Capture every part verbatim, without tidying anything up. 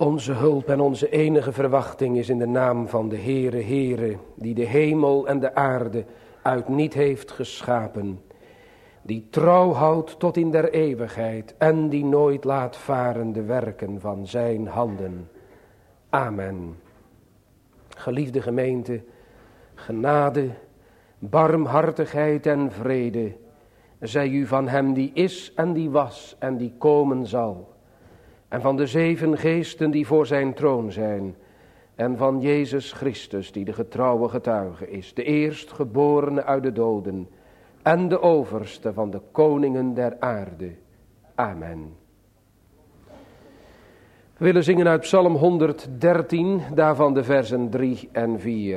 Onze hulp en onze enige verwachting is in de naam van de Heere, Heere, die de hemel en de aarde uit niet heeft geschapen, die trouw houdt tot in der eeuwigheid en die nooit laat varen de werken van zijn handen. Amen. Geliefde gemeente, genade, barmhartigheid en vrede, zij u van hem die is en die was en die komen zal. En van de zeven geesten die voor zijn troon zijn. En van Jezus Christus die de getrouwe getuige is. De eerstgeborene uit de doden. En de overste van de koningen der aarde. Amen. We willen zingen uit Psalm honderddertien, daarvan de versen drie en vier.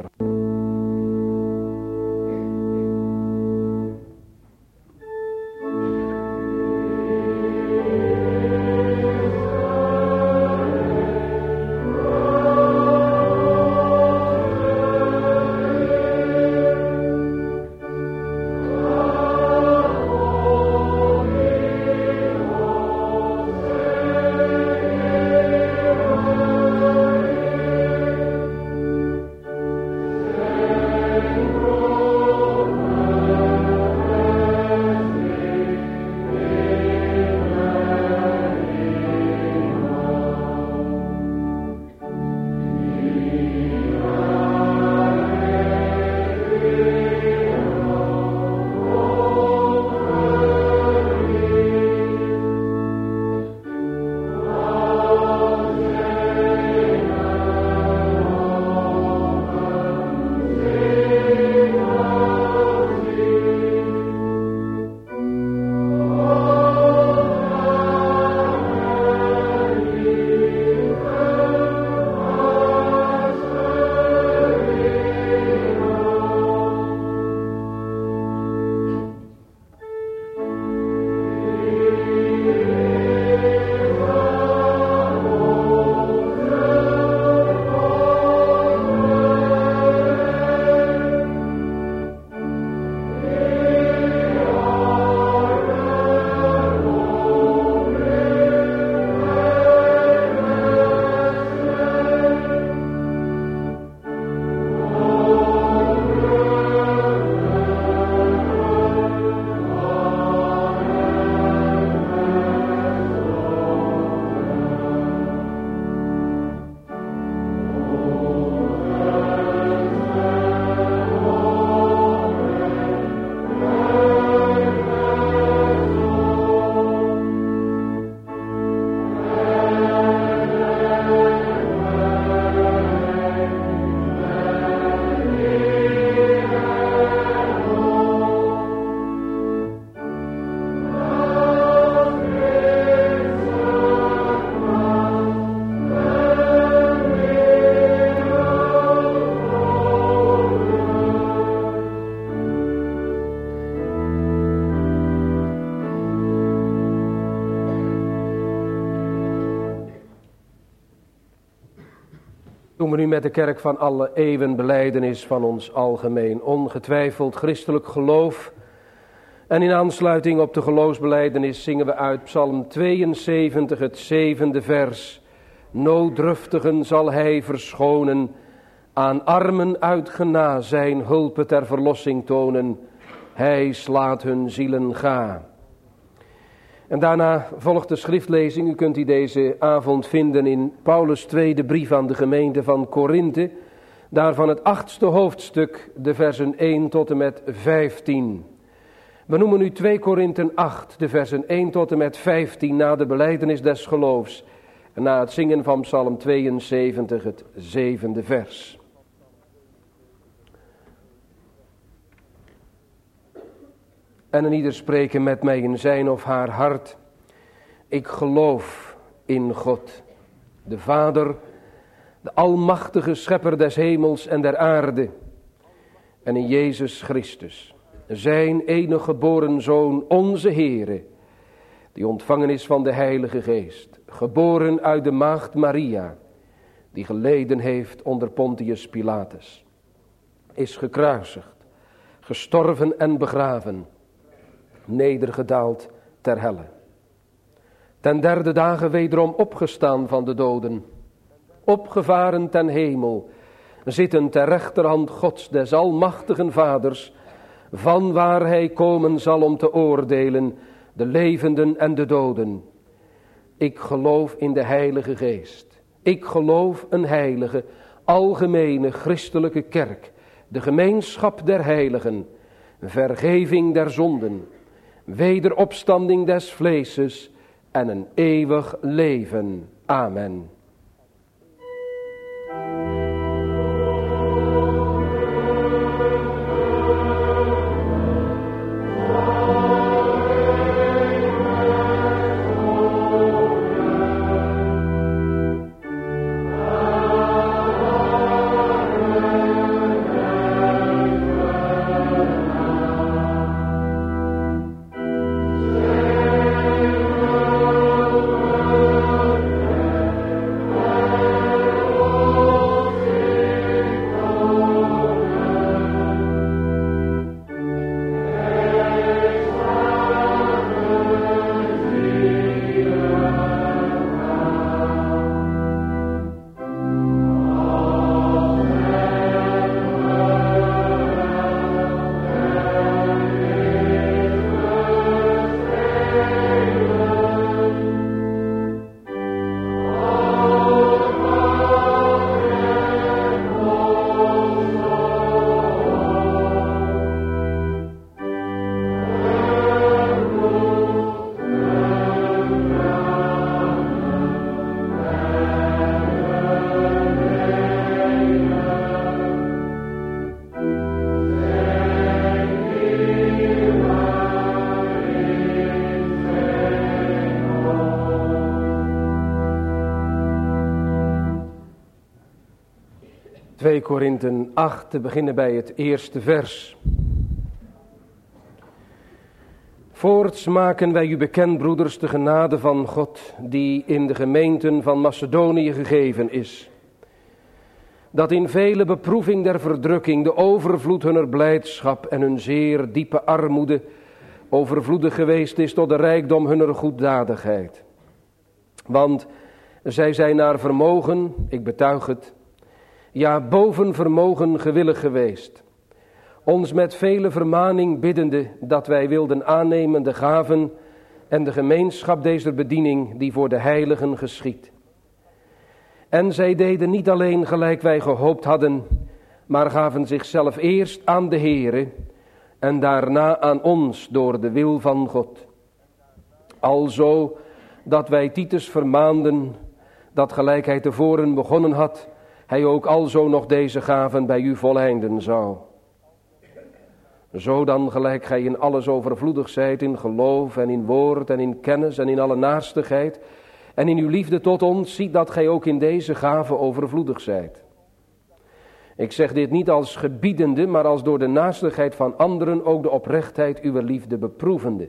Doen we nu met de kerk van alle eeuwen belijdenis van ons algemeen ongetwijfeld christelijk geloof. En in aansluiting op de geloofsbelijdenis zingen we uit Psalm tweeënzeventig, het zevende vers. Nooddruftigen zal hij verschonen, aan armen uit gena zijn hulpe ter verlossing tonen. Hij slaat hun zielen ga. En daarna volgt de schriftlezing. U kunt die deze avond vinden in Paulus' tweede brief aan de gemeente van Korinthe. Daarvan het achtste hoofdstuk, de versen één tot en met vijftien. We noemen nu twee Korinthen acht, de versen één tot en met vijftien, na de belijdenis des geloofs. En na het zingen van Psalm tweeënzeventig, het zevende vers. En een ieder spreken met mij in zijn of haar hart. Ik geloof in God, de Vader, de almachtige schepper des hemels en der aarde. En in Jezus Christus, zijn enige geboren Zoon, onze Heere, die ontvangen is van de Heilige Geest, geboren uit de maagd Maria, die geleden heeft onder Pontius Pilatus, is gekruisigd, gestorven en begraven, nedergedaald ter helle. Ten derde dagen wederom opgestaan van de doden, opgevaren ten hemel, zitten ter rechterhand Gods des almachtigen Vaders, van waar hij komen zal om te oordelen de levenden en de doden. Ik geloof in de Heilige Geest. Ik geloof een heilige, algemene christelijke kerk, de gemeenschap der heiligen, vergeving der zonden, wederopstanding des vleeses en een eeuwig leven. Amen. twee Korinthe acht, te beginnen bij het eerste vers. Voorts maken wij u bekend, broeders, de genade van God, die in de gemeenten van Macedonië gegeven is. Dat in vele beproeving der verdrukking de overvloed hunner blijdschap en hun zeer diepe armoede overvloedig geweest is tot de rijkdom hunner goeddadigheid. Want zij zijn naar vermogen, ik betuig het, ja boven vermogen gewillig geweest, ons met vele vermaning biddende dat wij wilden aannemen de gaven en de gemeenschap deze bediening die voor de heiligen geschiedt. En zij deden niet alleen gelijk wij gehoopt hadden, maar gaven zichzelf eerst aan de Heere en daarna aan ons door de wil van God. Alzo dat wij Titus vermaanden, dat gelijk hij tevoren begonnen had, hij ook alzo nog deze gaven bij u voleinden zou. Zo dan gelijk gij in alles overvloedig zijt, in geloof en in woord en in kennis en in alle naarstigheid, en in uw liefde tot ons, ziet dat gij ook in deze gaven overvloedig zijt. Ik zeg dit niet als gebiedende, maar als door de naastigheid van anderen ook de oprechtheid uw liefde beproevende.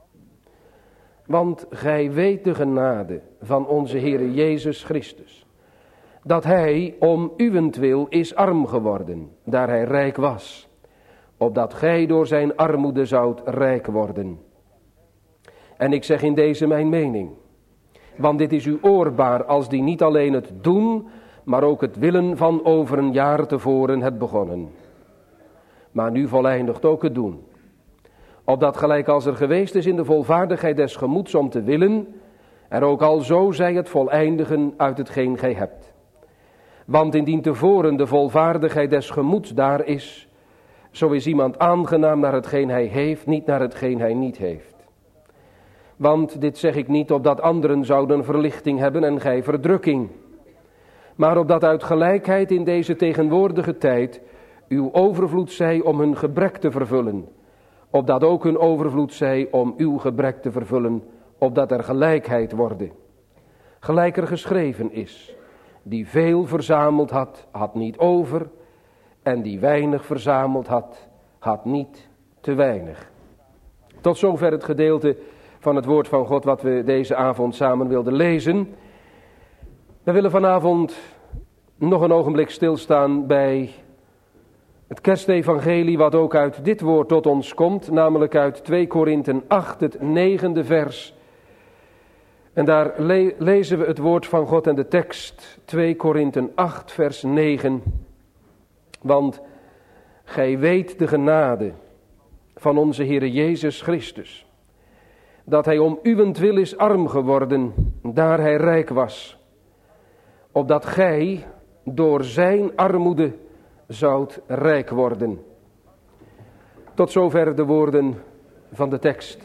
Want gij weet de genade van onze Heere Jezus Christus, dat hij om uwentwil is arm geworden, daar hij rijk was, opdat gij door zijn armoede zoudt rijk worden. En ik zeg in deze mijn mening, want dit is u oorbaar als die niet alleen het doen, maar ook het willen van over een jaar tevoren het begonnen. Maar nu voleindigt ook het doen. Opdat gelijk als er geweest is in de volvaardigheid des gemoeds om te willen, er ook al zo zij het voleindigen uit hetgeen gij hebt. Want indien tevoren de volvaardigheid des gemoeds daar is, zo is iemand aangenaam naar hetgeen hij heeft, niet naar hetgeen hij niet heeft. Want dit zeg ik niet opdat anderen zouden verlichting hebben en gij verdrukking, maar opdat uit gelijkheid in deze tegenwoordige tijd uw overvloed zij om hun gebrek te vervullen, opdat ook hun overvloed zij om uw gebrek te vervullen, opdat er gelijkheid worden. Gelijk er geschreven is, die veel verzameld had, had niet over, en die weinig verzameld had, had niet te weinig. Tot zover het gedeelte van het woord van God wat we deze avond samen wilden lezen. We willen vanavond nog een ogenblik stilstaan bij het kerstevangelie wat ook uit dit woord tot ons komt, namelijk uit twee Korinthe acht, het negende vers, En daar le- lezen we het woord van God en de tekst twee Korinthen acht vers negen. Want gij weet de genade van onze Heere Jezus Christus, dat hij om uwentwil is arm geworden, daar hij rijk was, opdat gij door zijn armoede zoudt rijk worden. Tot zover de woorden van de tekst.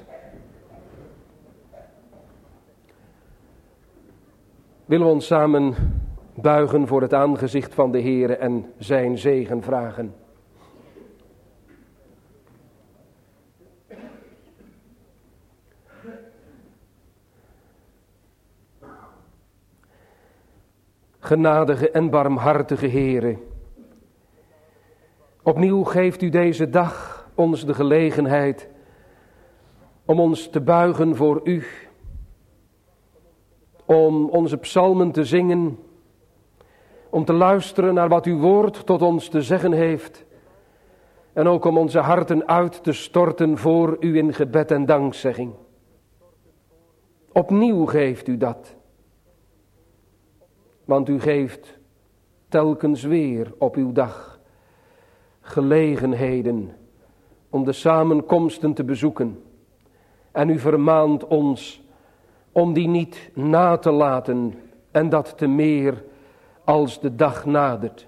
Willen we ons samen buigen voor het aangezicht van de Heere en zijn zegen vragen. Genadige en barmhartige Heere, opnieuw geeft u deze dag ons de gelegenheid om ons te buigen voor u, om onze psalmen te zingen, om te luisteren naar wat uw woord tot ons te zeggen heeft en ook om onze harten uit te storten voor u in gebed en dankzegging. Opnieuw geeft u dat. Want u geeft telkens weer op uw dag gelegenheden om de samenkomsten te bezoeken. En u vermaant ons om die niet na te laten en dat te meer als de dag nadert.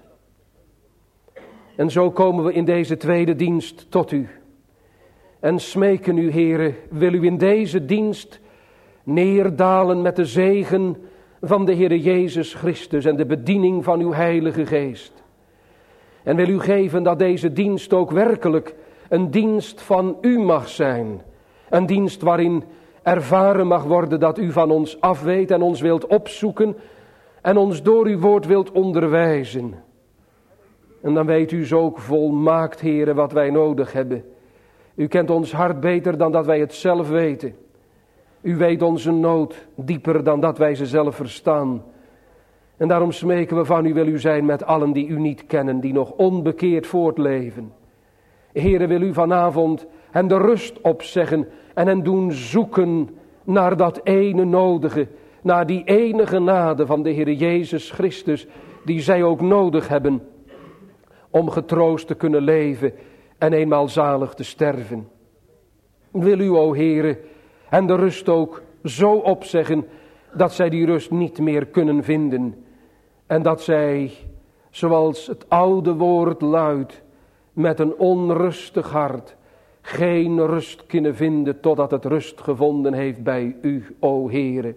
En zo komen we in deze tweede dienst tot u. En smeken u, Heere, wil u in deze dienst neerdalen met de zegen van de Heere Jezus Christus en de bediening van uw Heilige Geest. En wil u geven dat deze dienst ook werkelijk een dienst van u mag zijn. Een dienst waarin ervaren mag worden dat u van ons afweet en ons wilt opzoeken en ons door uw woord wilt onderwijzen. En dan weet u zo ook volmaakt, Heere, wat wij nodig hebben. U kent ons hart beter dan dat wij het zelf weten. U weet onze nood dieper dan dat wij ze zelf verstaan. En daarom smeken we van u, wil u zijn met allen die u niet kennen, die nog onbekeerd voortleven. Heere, wil u vanavond hen de rust opzeggen en hen doen zoeken naar dat ene nodige, naar die ene genade van de Heere Jezus Christus, die zij ook nodig hebben om getroost te kunnen leven en eenmaal zalig te sterven. Wil u, o Heere, en de rust ook zo opzeggen dat zij die rust niet meer kunnen vinden. En dat zij, zoals het oude woord luidt, met een onrustig hart geen rust kunnen vinden totdat het rust gevonden heeft bij u, o Heere.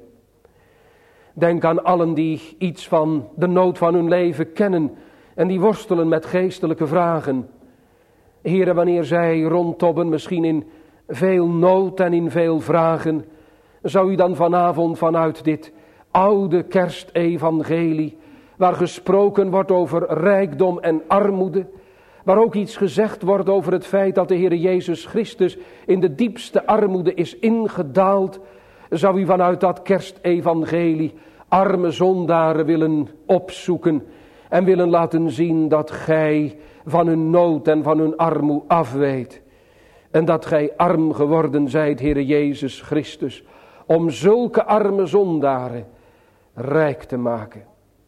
Denk aan allen die iets van de nood van hun leven kennen en die worstelen met geestelijke vragen. Heere, wanneer zij rondtobben, misschien in veel nood en in veel vragen, zou u dan vanavond vanuit dit oude kerstevangelie, waar gesproken wordt over rijkdom en armoede, waar ook iets gezegd wordt over het feit dat de Heer Jezus Christus in de diepste armoede is ingedaald, zou u vanuit dat kerstevangelie arme zondaren willen opzoeken en willen laten zien dat gij van hun nood en van hun armoede afweet. En dat gij arm geworden zijt, Heere Jezus Christus, om zulke arme zondaren rijk te maken.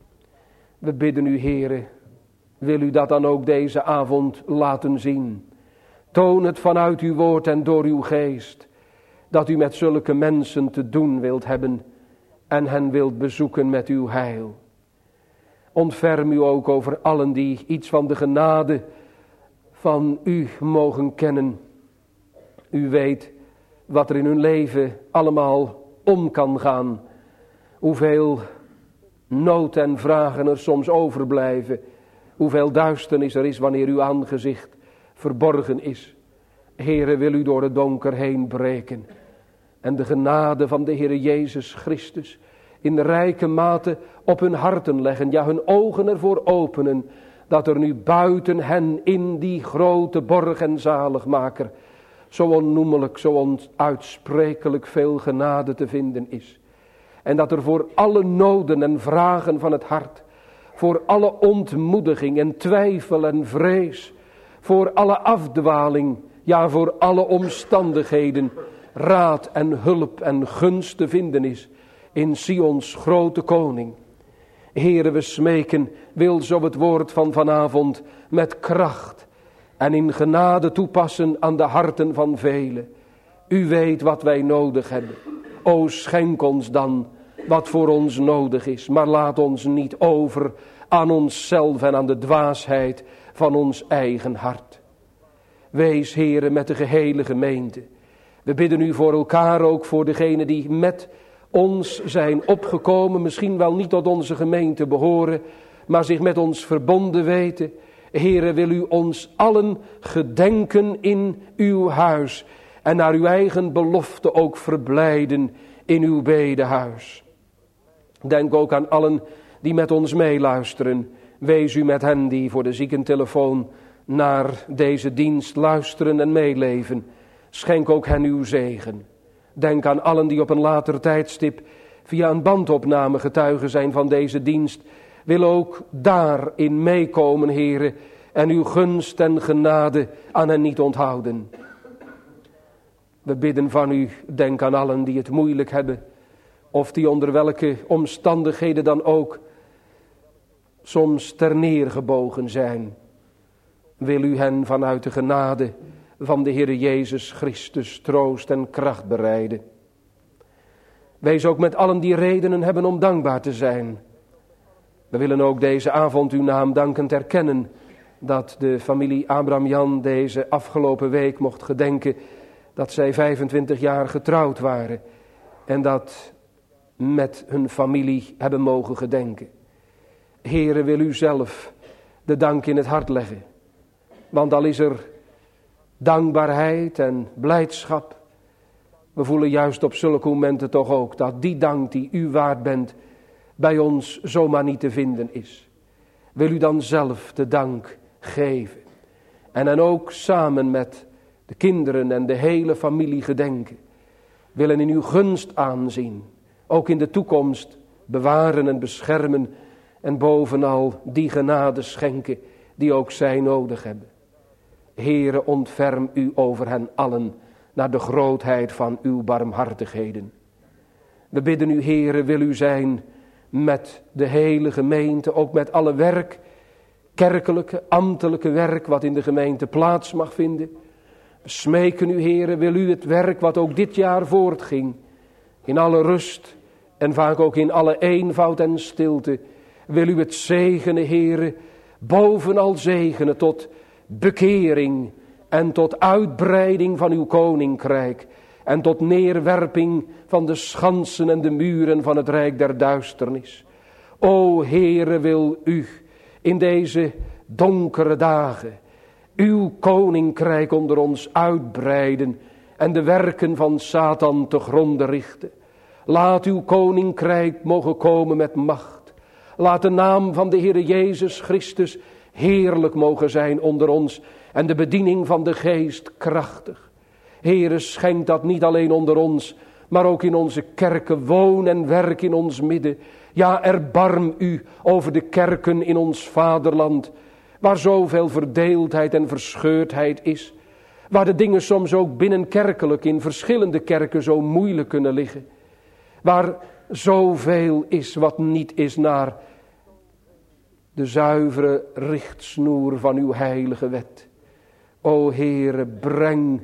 We bidden u, Heere, wil u dat dan ook deze avond laten zien. Toon het vanuit uw woord en door uw geest, dat u met zulke mensen te doen wilt hebben en hen wilt bezoeken met uw heil. Ontferm u ook over allen die iets van de genade van u mogen kennen. U weet wat er in hun leven allemaal om kan gaan. Hoeveel nood en vragen er soms overblijven. Hoeveel duisternis er is wanneer uw aangezicht verborgen is. Heere, wil u door het donker heen breken. En de genade van de Heere Jezus Christus in rijke mate op hun harten leggen. Ja, hun ogen ervoor openen. Dat er nu buiten hen in die grote borg en zaligmaker zo onnoemelijk, zo onuitsprekelijk veel genade te vinden is. En dat er voor alle noden en vragen van het hart, voor alle ontmoediging en twijfel en vrees, voor alle afdwaling, ja voor alle omstandigheden, raad en hulp en gunst te vinden is in Sions grote koning. Heere, we smeken, wil zo het woord van vanavond met kracht en in genade toepassen aan de harten van velen. U weet wat wij nodig hebben. O, schenk ons dan wat voor ons nodig is, maar laat ons niet over aan onszelf en aan de dwaasheid van ons eigen hart. Wees, Heere, met de gehele gemeente. We bidden u voor elkaar, ook voor degenen die met ons zijn opgekomen, misschien wel niet tot onze gemeente behoren, maar zich met ons verbonden weten. Heere, wil u ons allen gedenken in uw huis en naar uw eigen belofte ook verblijden in uw bedehuis. Denk ook aan allen die met ons meeluisteren. Wees u met hen die voor de ziekentelefoon naar deze dienst luisteren en meeleven. Schenk ook hen uw zegen. Denk aan allen die op een later tijdstip via een bandopname getuigen zijn van deze dienst. Wil ook daarin meekomen, Heere, en uw gunst en genade aan hen niet onthouden. We bidden van u, denk aan allen die het moeilijk hebben, of die onder welke omstandigheden dan ook soms terneergebogen zijn. Wil u hen vanuit de genade van de Heere Jezus Christus troost en kracht bereiden. Wees ook met allen die redenen hebben om dankbaar te zijn. We willen ook deze avond uw naam dankend erkennen dat de familie Abraham Jan deze afgelopen week mocht gedenken dat zij vijfentwintig jaar getrouwd waren en dat met hun familie hebben mogen gedenken. Heere, wil u zelf de dank in het hart leggen. Want al is er dankbaarheid en blijdschap, we voelen juist op zulke momenten toch ook dat die dank die u waard bent bij ons zomaar niet te vinden is. Wil u dan zelf de dank geven en dan ook samen met de kinderen en de hele familie gedenken. Willen in uw gunst aanzien, ook in de toekomst bewaren en beschermen en bovenal die genade schenken die ook zij nodig hebben. Heere, ontferm u over hen allen naar de grootheid van uw barmhartigheden. We bidden u, Heere, wil u zijn met de hele gemeente, ook met alle werk, kerkelijke, ambtelijke werk wat in de gemeente plaats mag vinden. We smeken u, Heere, wil u het werk wat ook dit jaar voortging, in alle rust en vaak ook in alle eenvoud en stilte, wil u het zegenen, Heere, bovenal zegenen tot bekering en tot uitbreiding van uw koninkrijk en tot neerwerping van de schansen en de muren van het rijk der duisternis. O Heere, wil u in deze donkere dagen uw koninkrijk onder ons uitbreiden en de werken van Satan te gronde richten. Laat uw koninkrijk mogen komen met macht. Laat de naam van de Heere Jezus Christus heerlijk mogen zijn onder ons en de bediening van de geest krachtig. Heere, schenk dat niet alleen onder ons, maar ook in onze kerken. Woon en werk in ons midden. Ja, erbarm u over de kerken in ons vaderland, waar zoveel verdeeldheid en verscheurdheid is. Waar de dingen soms ook binnenkerkelijk in verschillende kerken zo moeilijk kunnen liggen. Waar zoveel is wat niet is naar de zuivere richtsnoer van uw heilige wet. O Heere, breng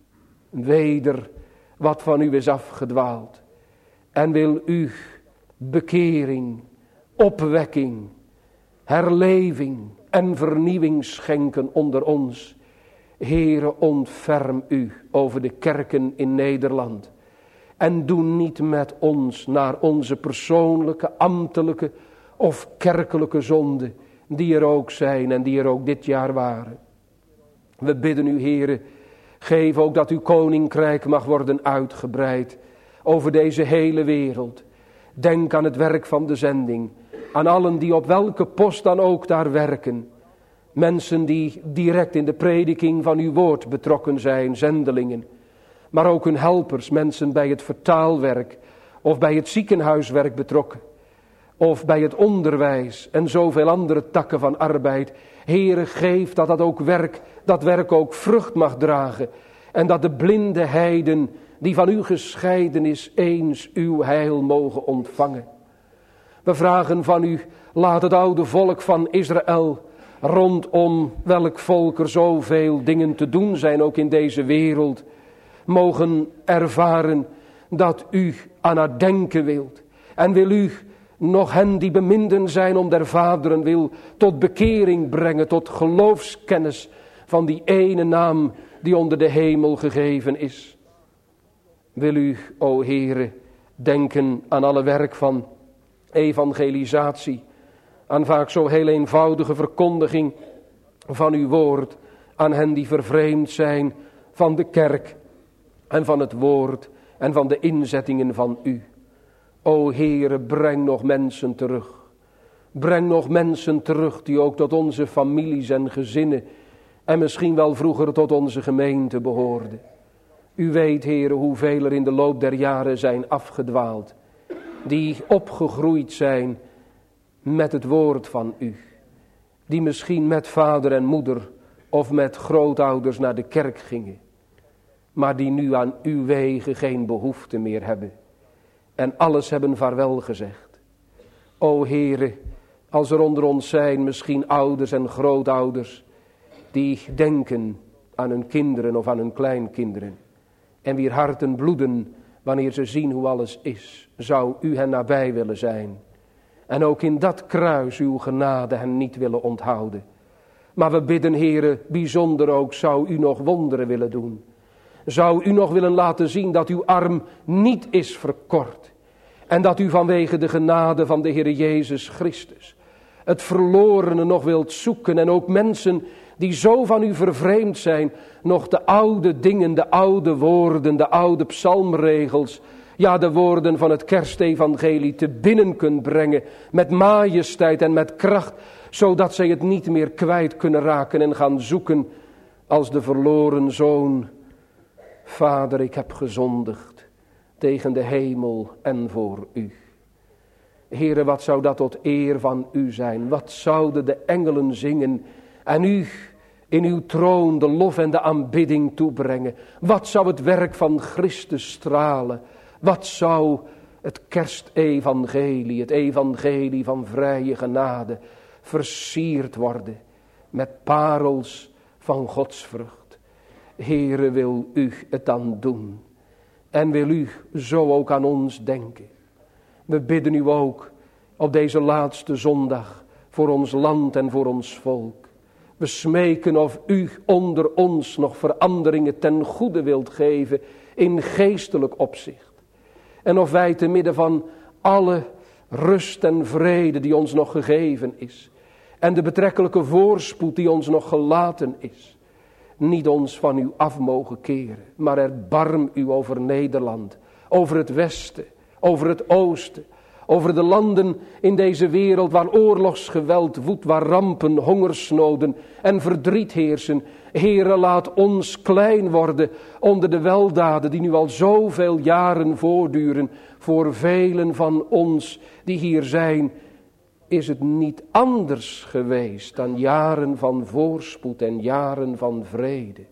weder wat van u is afgedwaald. En wil u bekering, opwekking, herleving en vernieuwing schenken onder ons. Heere, ontferm u over de kerken in Nederland. En doe niet met ons naar onze persoonlijke, ambtelijke of kerkelijke zonden, die er ook zijn en die er ook dit jaar waren. We bidden u, Heere, geef ook dat uw koninkrijk mag worden uitgebreid over deze hele wereld. Denk aan het werk van de zending, aan allen die op welke post dan ook daar werken. Mensen die direct in de prediking van uw woord betrokken zijn, zendelingen. Maar ook hun helpers, mensen bij het vertaalwerk of bij het ziekenhuiswerk betrokken. Of bij het onderwijs en zoveel andere takken van arbeid. Heere, geef dat dat ook werk, dat werk ook vrucht mag dragen. En dat de blinde heiden die van u gescheiden is, eens uw heil mogen ontvangen. We vragen van u, laat het oude volk van Israël, rondom welk volk er zoveel dingen te doen zijn, ook in deze wereld, mogen ervaren dat u aan haar denken wilt. En wil u nog hen die beminden zijn om der vaderen wil, tot bekering brengen, tot geloofskennis van die ene naam die onder de hemel gegeven is. Wil u, o Heere, denken aan alle werk van evangelisatie, aan vaak zo heel eenvoudige verkondiging van uw woord, aan hen die vervreemd zijn van de kerk en van het woord en van de inzettingen van u. O Heere, breng nog mensen terug. Breng nog mensen terug die ook tot onze families en gezinnen en misschien wel vroeger tot onze gemeente behoorden. U weet, Heere, hoeveel er in de loop der jaren zijn afgedwaald, die opgegroeid zijn met het woord van u, die misschien met vader en moeder of met grootouders naar de kerk gingen, maar die nu aan uw wegen geen behoefte meer hebben en alles hebben vaarwel gezegd. O Heere, als er onder ons zijn misschien ouders en grootouders die denken aan hun kinderen of aan hun kleinkinderen en wier harten bloeden wanneer ze zien hoe alles is, zou u hen nabij willen zijn. En ook in dat kruis uw genade hen niet willen onthouden. Maar we bidden, Heere, bijzonder ook, zou u nog wonderen willen doen. Zou u nog willen laten zien dat uw arm niet is verkort. En dat u vanwege de genade van de Heere Jezus Christus het verlorene nog wilt zoeken. En ook mensen die zo van u vervreemd zijn, nog de oude dingen, de oude woorden, de oude psalmregels, ja, de woorden van het kerstevangelie te binnen kunt brengen met majesteit en met kracht, zodat zij het niet meer kwijt kunnen raken en gaan zoeken als de verloren zoon. Vader, ik heb gezondigd tegen de hemel en voor u. Heere, wat zou dat tot eer van u zijn? Wat zouden de engelen zingen en u in uw troon de lof en de aanbidding toebrengen? Wat zou het werk van Christus stralen? Wat zou het kerstevangelie, het evangelie van vrije genade, versierd worden met parels van godsvrucht? Heere, wil u het dan doen? En wil u zo ook aan ons denken? We bidden u ook op deze laatste zondag voor ons land en voor ons volk. We smeken of u onder ons nog veranderingen ten goede wilt geven in geestelijk opzicht. En of wij te midden van alle rust en vrede die ons nog gegeven is, en de betrekkelijke voorspoed die ons nog gelaten is, niet ons van u af mogen keren, maar erbarm u over Nederland, over het westen, over het oosten, over de landen in deze wereld waar oorlogsgeweld woedt, waar rampen, hongersnoden en verdriet heersen. Heere, laat ons klein worden onder de weldaden die nu al zoveel jaren voortduren. Voor velen van ons die hier zijn, is het niet anders geweest dan jaren van voorspoed en jaren van vrede.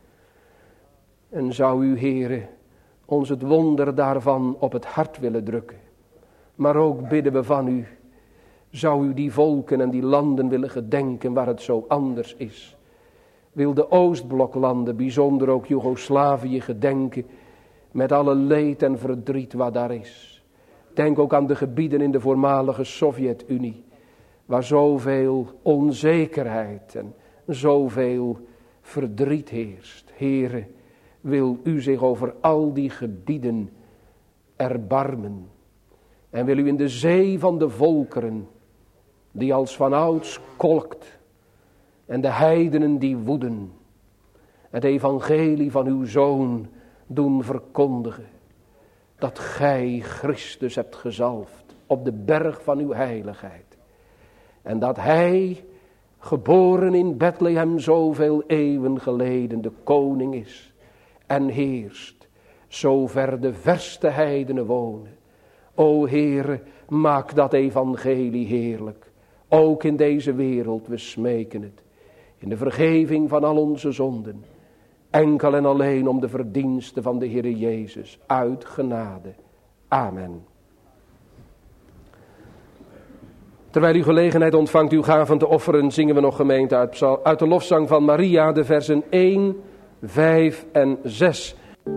En zou u, Heere, ons het wonder daarvan op het hart willen drukken. Maar ook bidden we van u, zou u die volken en die landen willen gedenken waar het zo anders is. Wil de Oostbloklanden, bijzonder ook Joegoslavië, gedenken met alle leed en verdriet wat daar is. Denk ook aan de gebieden in de voormalige Sovjet-Unie, waar zoveel onzekerheid en zoveel verdriet heerst. Heere, wil u zich over al die gebieden erbarmen. En wil u in de zee van de volkeren, die als vanouds kolkt, en de heidenen die woeden, het evangelie van uw Zoon doen verkondigen, dat gij Christus hebt gezalfd op de berg van uw heiligheid. En dat hij, geboren in Bethlehem zoveel eeuwen geleden, de koning is en heerst, zover de verste heidenen wonen. O Heere, maak dat evangelie heerlijk, ook in deze wereld, we smeken het, in de vergeving van al onze zonden enkel en alleen om de verdiensten van de Heere Jezus, uit genade. Amen. Terwijl u gelegenheid ontvangt uw gaven te offeren, zingen we nog gemeente uit, psal, uit de lofzang van Maria, de versen één, vijf en zes.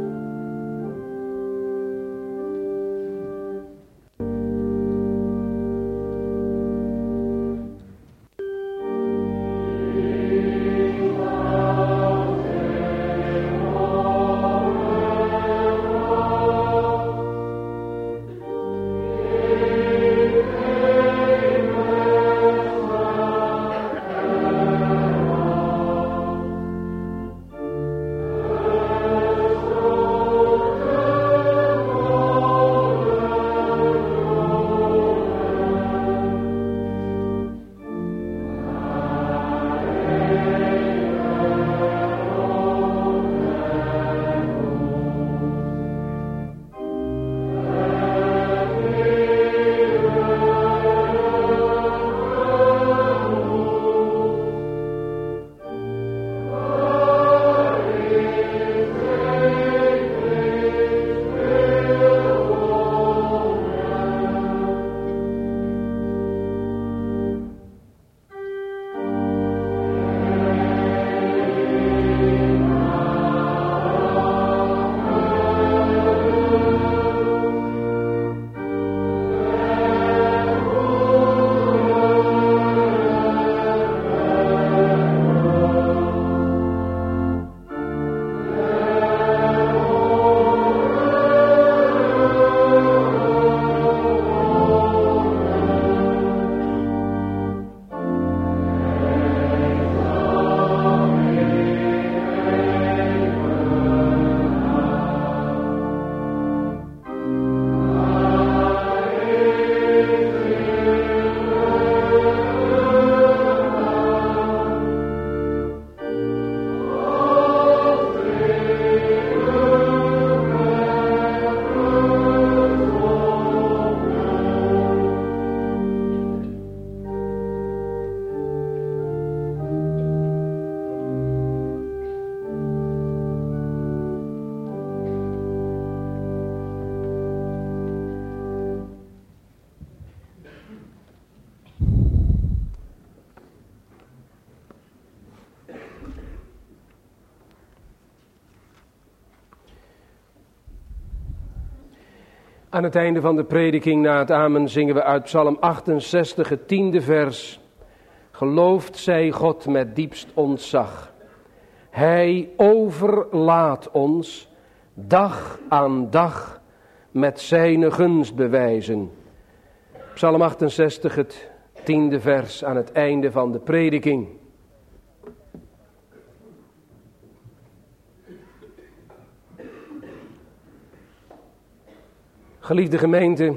Aan het einde van de prediking na het amen zingen we uit Psalm achtenzestig, het tiende vers. Geloofd zij God met diepst ontzag. Hij overlaat ons dag aan dag met zijn gunstbewijzen. Psalm achtenzestig, het tiende vers aan het einde van de prediking. Geliefde gemeente,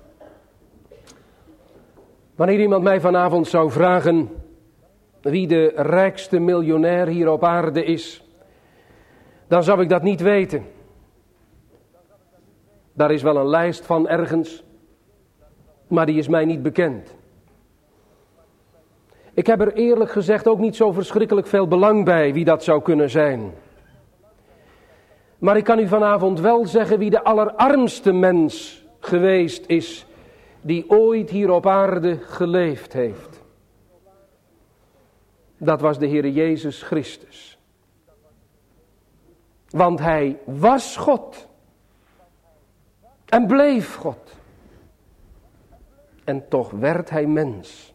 wanneer iemand mij vanavond zou vragen wie de rijkste miljonair hier op aarde is, dan zou ik dat niet weten. Daar is wel een lijst van ergens, maar die is mij niet bekend. Ik heb er eerlijk gezegd ook niet zo verschrikkelijk veel belang bij wie dat zou kunnen zijn. Maar ik kan u vanavond wel zeggen wie de allerarmste mens geweest is die ooit hier op aarde geleefd heeft. Dat was de Heere Jezus Christus. Want hij was God en bleef God. En toch werd hij mens.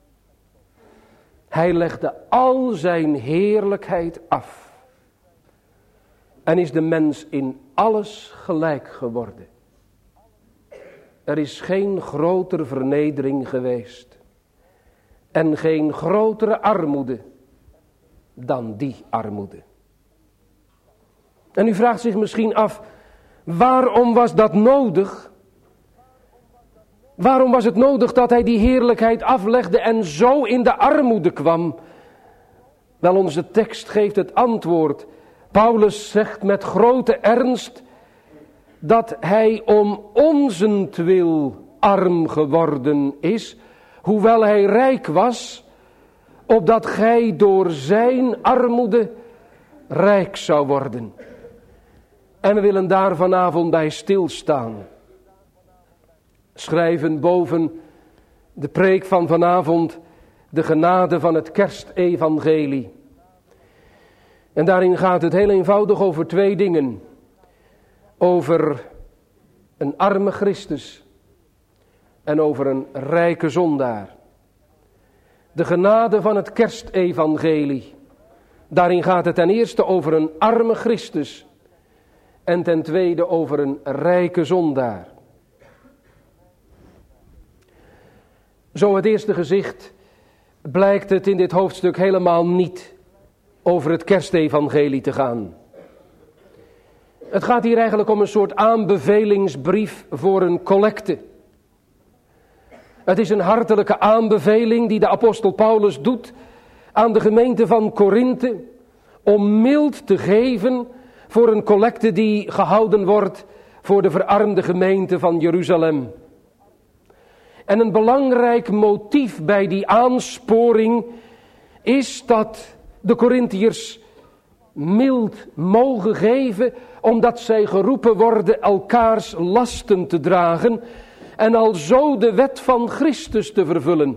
Hij legde al zijn heerlijkheid af. En is de mens in alles gelijk geworden. Er is geen grotere vernedering geweest. En geen grotere armoede dan die armoede. En u vraagt zich misschien af, waarom was dat nodig? Waarom was het nodig dat hij die heerlijkheid aflegde en zo in de armoede kwam? Wel, onze tekst geeft het antwoord. Paulus zegt met grote ernst dat hij om onzentwil arm geworden is, hoewel hij rijk was, opdat gij door zijn armoede rijk zou worden. En we willen daar vanavond bij stilstaan. Schrijven boven de preek van vanavond de genade van het kerstevangelie. En daarin gaat het heel eenvoudig over twee dingen. Over een arme Christus en over een rijke zondaar. De genade van het kerstevangelie. Daarin gaat het ten eerste over een arme Christus en ten tweede over een rijke zondaar. Zo het eerste gezicht blijkt het in dit hoofdstuk helemaal niet over het kerstevangelie te gaan. Het gaat hier eigenlijk om een soort aanbevelingsbrief voor een collecte. Het is een hartelijke aanbeveling die de apostel Paulus doet aan de gemeente van Korinthe om mild te geven voor een collecte die gehouden wordt voor de verarmde gemeente van Jeruzalem. En een belangrijk motief bij die aansporing is dat de Korintiërs mild mogen geven, omdat zij geroepen worden elkaars lasten te dragen en alzo de wet van Christus te vervullen.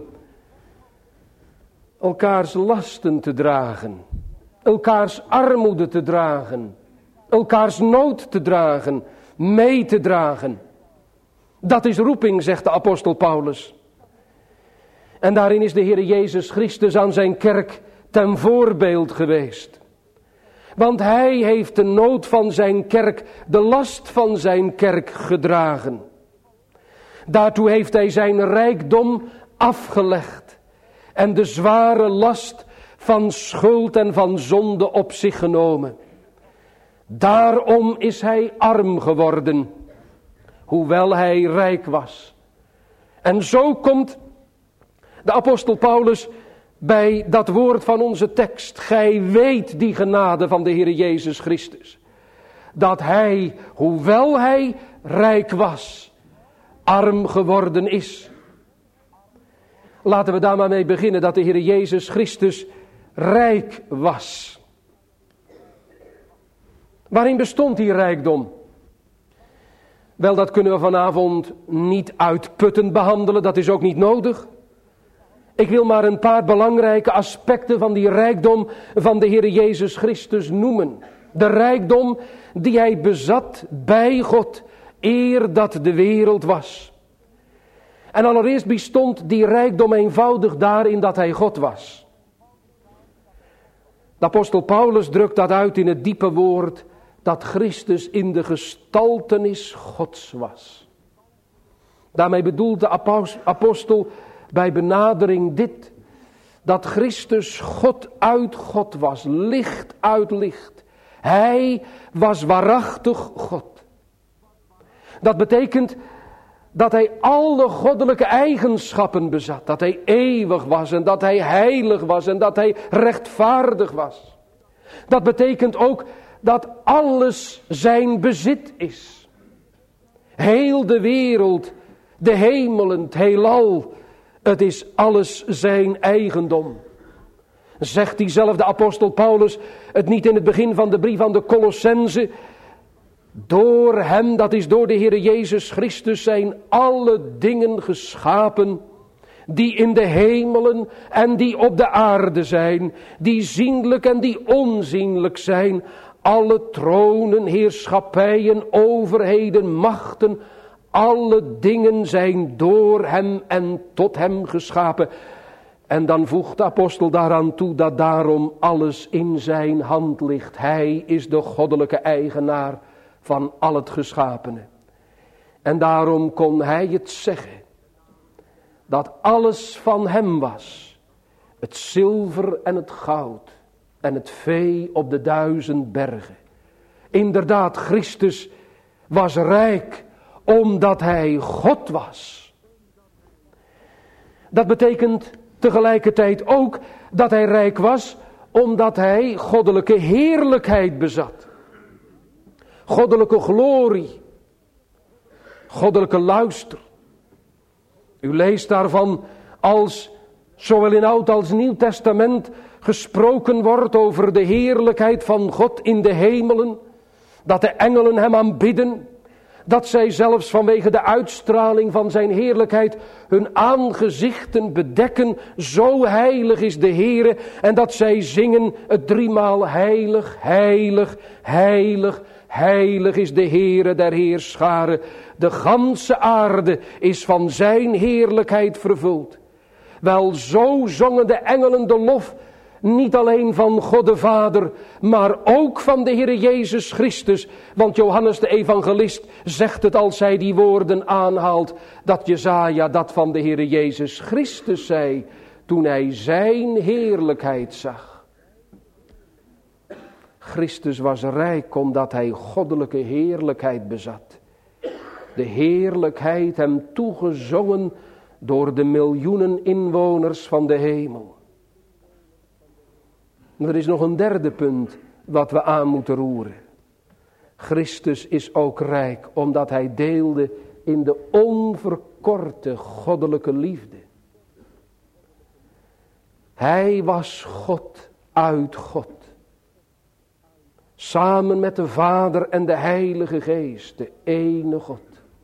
Elkaars lasten te dragen, elkaars armoede te dragen, elkaars nood te dragen, mee te dragen. Dat is roeping, zegt de apostel Paulus. En daarin is de Heer Jezus Christus aan zijn kerk ten voorbeeld geweest. Want hij heeft de nood van zijn kerk, de last van zijn kerk gedragen. Daartoe heeft hij zijn rijkdom afgelegd en de zware last van schuld en van zonde op zich genomen. Daarom is hij arm geworden, hoewel hij rijk was. En zo komt de apostel Paulus bij dat woord van onze tekst. Gij weet die genade van de Heer Jezus Christus. Dat hij, hoewel hij rijk was, arm geworden is. Laten we daar maar mee beginnen, dat de Heer Jezus Christus rijk was. Waarin bestond die rijkdom? Wel, dat kunnen we vanavond niet uitputtend behandelen, dat is ook niet nodig. Ik wil maar een paar belangrijke aspecten van die rijkdom van de Heer Jezus Christus noemen. De rijkdom die hij bezat bij God, eer dat de wereld was. En allereerst bestond die rijkdom eenvoudig daarin dat hij God was. De apostel Paulus drukt dat uit in het diepe woord dat Christus in de gestaltenis Gods was. Daarmee bedoelt de apostel bij benadering dit, dat Christus God uit God was, licht uit licht. Hij was waarachtig God. Dat betekent dat hij alle goddelijke eigenschappen bezat, dat hij eeuwig was en dat hij heilig was en dat hij rechtvaardig was. Dat betekent ook dat alles zijn bezit is. Heel de wereld, de hemelen, het heelal, het is alles zijn eigendom. Zegt diezelfde apostel Paulus het niet in het begin van de brief aan de Colossenzen? Door hem, dat is door de Heer Jezus Christus, zijn alle dingen geschapen die in de hemelen en die op de aarde zijn, die zienlijk en die onzienlijk zijn. Alle tronen, heerschappijen, overheden, machten, alle dingen zijn door hem en tot hem geschapen. En dan voegt de apostel daaraan toe dat daarom alles in zijn hand ligt. Hij is de goddelijke eigenaar van al het geschapene. En daarom kon hij het zeggen, dat alles van hem was. Het zilver en het goud en het vee op de duizend bergen. Inderdaad, Christus was rijk omdat hij God was. Dat betekent tegelijkertijd ook dat hij rijk was omdat hij goddelijke heerlijkheid bezat. Goddelijke glorie. Goddelijke luister. U leest daarvan als Zowel in Oud als Nieuw Testament gesproken wordt over de heerlijkheid van God in de hemelen, dat de engelen hem aanbidden, dat zij zelfs vanwege de uitstraling van zijn heerlijkheid hun aangezichten bedekken, zo heilig is de Heere, en dat zij zingen het driemaal heilig, heilig, heilig, heilig is de Heere der Heerscharen. De ganse aarde is van zijn heerlijkheid vervuld. Wel, zo zongen de engelen de lof, niet alleen van God de Vader, maar ook van de Heere Jezus Christus. Want Johannes de evangelist zegt het als hij die woorden aanhaalt, dat Jesaja dat van de Heere Jezus Christus zei, toen hij zijn heerlijkheid zag. Christus was rijk omdat hij goddelijke heerlijkheid bezat. De heerlijkheid hem toegezongen door de miljoenen inwoners van de hemel. Er is nog een derde punt wat we aan moeten roeren. Christus is ook rijk omdat hij deelde in de onverkorte goddelijke liefde. Hij was God uit God. Samen met de Vader en de Heilige Geest, de ene God.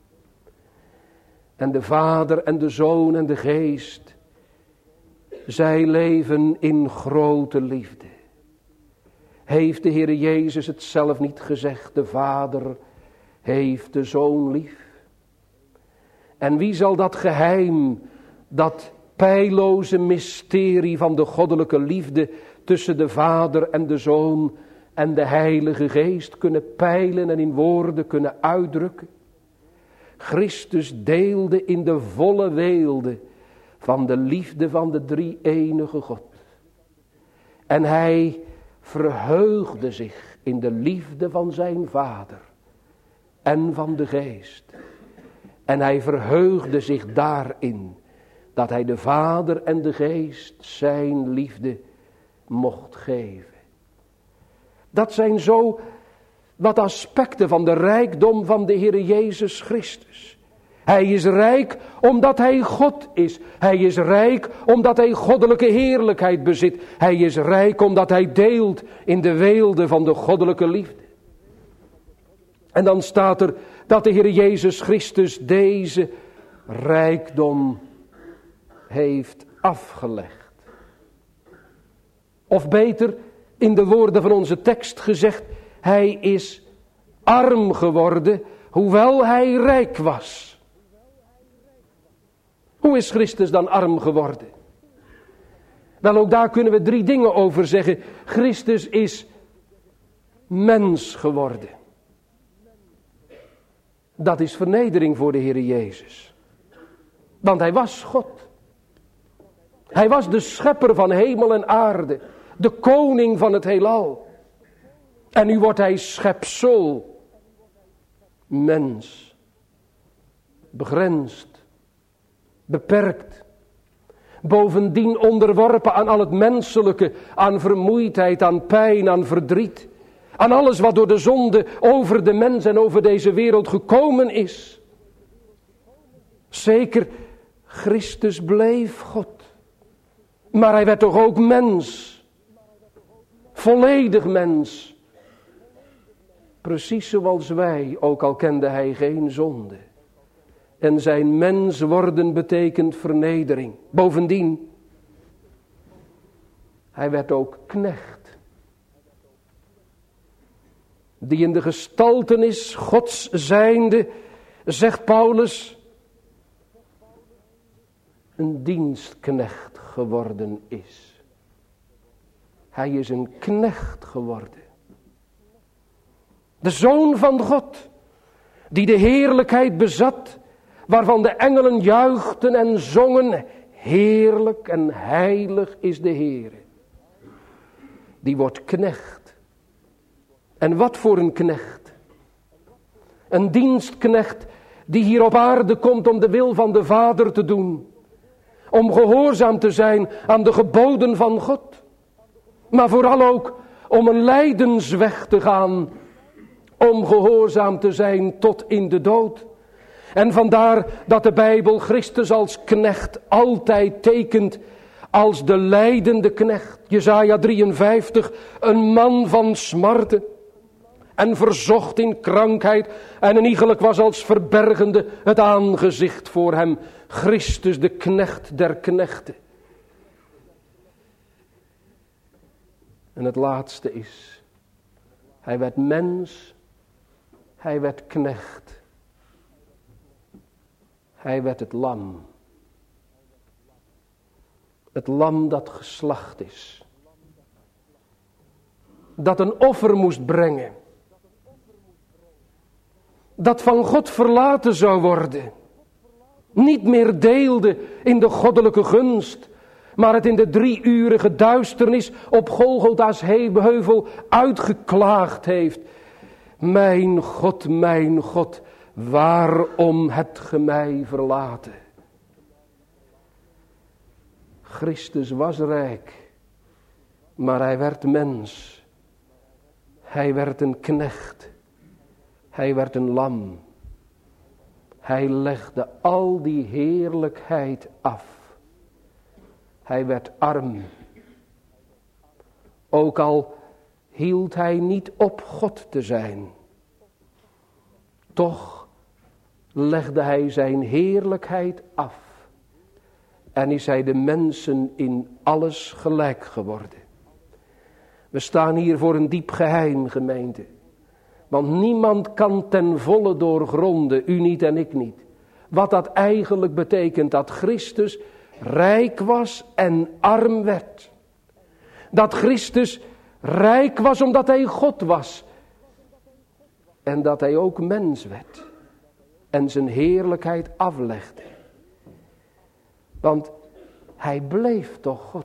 En de Vader en de Zoon en de Geest, zij leven in grote liefde. Heeft de Heere Jezus het zelf niet gezegd? De Vader heeft de Zoon lief. En wie zal dat geheim, dat peilloze mysterie van de goddelijke liefde tussen de Vader en de Zoon en de Heilige Geest kunnen peilen en in woorden kunnen uitdrukken? Christus deelde in de volle weelde van de liefde van de drie-enige God. En hij verheugde zich in de liefde van zijn Vader en van de Geest. En hij verheugde zich daarin dat hij de Vader en de Geest zijn liefde mocht geven. Dat zijn zo wat aspecten van de rijkdom van de Heere Jezus Christus. Hij is rijk omdat hij God is. Hij is rijk omdat hij goddelijke heerlijkheid bezit. Hij is rijk omdat hij deelt in de weelde van de goddelijke liefde. En dan staat er dat de Heere Jezus Christus deze rijkdom heeft afgelegd. Of beter, in de woorden van onze tekst gezegd, hij is arm geworden, hoewel hij rijk was. Hoe is Christus dan arm geworden? Wel, ook daar kunnen we drie dingen over zeggen. Christus is mens geworden. Dat is vernedering voor de Heere Jezus. Want hij was God. Hij was de schepper van hemel en aarde. De koning van het heelal. En nu wordt hij schepsel. Mens. Begrensd. Beperkt. Bovendien onderworpen aan al het menselijke. Aan vermoeidheid, aan pijn, aan verdriet. Aan alles wat door de zonde over de mens en over deze wereld gekomen is. Zeker, Christus bleef God. Maar hij werd toch ook mens. Volledig mens. Precies zoals wij, ook al kende hij geen zonde. En zijn mens worden betekent vernedering. Bovendien, hij werd ook knecht. Die in de gestaltenis Gods zijnde, zegt Paulus, een dienstknecht geworden is. Hij is een knecht geworden. De Zoon van God, die de heerlijkheid bezat, waarvan de engelen juichten en zongen, heerlijk en heilig is de Heere. Die wordt knecht. En wat voor een knecht? Een dienstknecht die hier op aarde komt om de wil van de Vader te doen. Om gehoorzaam te zijn aan de geboden van God. Maar vooral ook om een lijdensweg te gaan. Om gehoorzaam te zijn tot in de dood. En vandaar dat de Bijbel Christus als knecht altijd tekent als de lijdende knecht. Jesaja drieënvijftig, een man van smarten en verzocht in krankheid en een iegelijk was als verbergende het aangezicht voor hem. Christus de knecht der knechten. En het laatste is, hij werd mens, hij werd knecht, hij werd het lam. Het lam dat geslacht is. Dat een offer moest brengen. Dat van God verlaten zou worden. Niet meer deelde in de goddelijke gunst. Maar het in de drieurige duisternis op Golgotha's heuvel uitgeklaagd heeft. Mijn God, mijn God, waarom hebt ge mij verlaten? Christus was rijk, maar hij werd mens. Hij werd een knecht. Hij werd een lam. Hij legde al die heerlijkheid af. Hij werd arm. Ook al hield hij niet op God te zijn. Toch legde hij zijn heerlijkheid af. En is hij de mensen in alles gelijk geworden. We staan hier voor een diep geheim, gemeente. Want niemand kan ten volle doorgronden, u niet en ik niet. Wat dat eigenlijk betekent, dat Christus rijk was en arm werd. Dat Christus rijk was omdat hij God was. En dat hij ook mens werd. En zijn heerlijkheid aflegde. Want hij bleef toch God.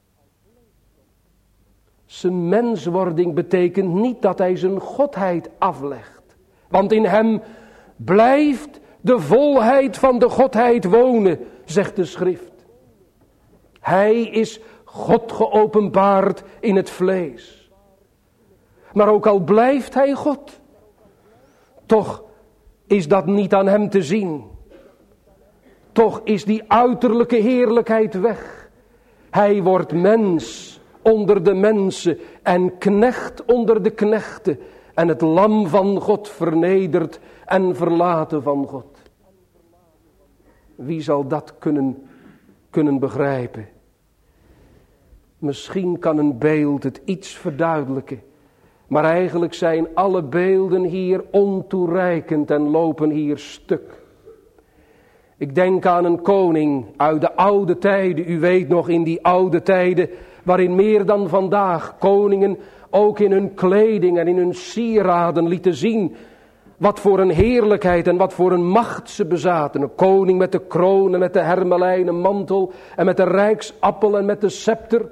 Zijn menswording betekent niet dat hij zijn godheid aflegt. Want in hem blijft de volheid van de godheid wonen, zegt de schrift. Hij is God geopenbaard in het vlees. Maar ook al blijft hij God, toch is dat niet aan hem te zien. Toch is die uiterlijke heerlijkheid weg. Hij wordt mens onder de mensen en knecht onder de knechten. En het lam van God vernederd en verlaten van God. Wie zal dat kunnen, kunnen begrijpen? Misschien kan een beeld het iets verduidelijken. Maar eigenlijk zijn alle beelden hier ontoereikend en lopen hier stuk. Ik denk aan een koning uit de oude tijden. U weet nog, in die oude tijden waarin meer dan vandaag koningen ook in hun kleding en in hun sieraden lieten zien wat voor een heerlijkheid en wat voor een macht ze bezaten. Een koning met de kroon en met de hermelijnen mantel en met de rijksappel en met de scepter.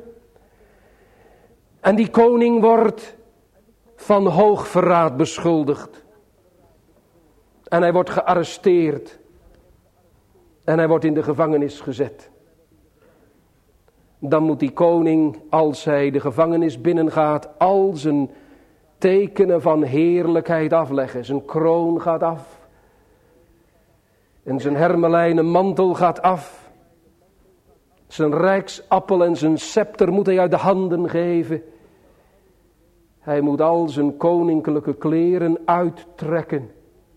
En die koning wordt van hoogverraad beschuldigd. En hij wordt gearresteerd. En hij wordt in de gevangenis gezet. Dan moet die koning, als hij de gevangenis binnengaat, al zijn tekenen van heerlijkheid afleggen. Zijn kroon gaat af. En zijn hermelijnen mantel gaat af. Zijn rijksappel en zijn scepter moet hij uit de handen geven. Hij moet al zijn koninklijke kleren uittrekken.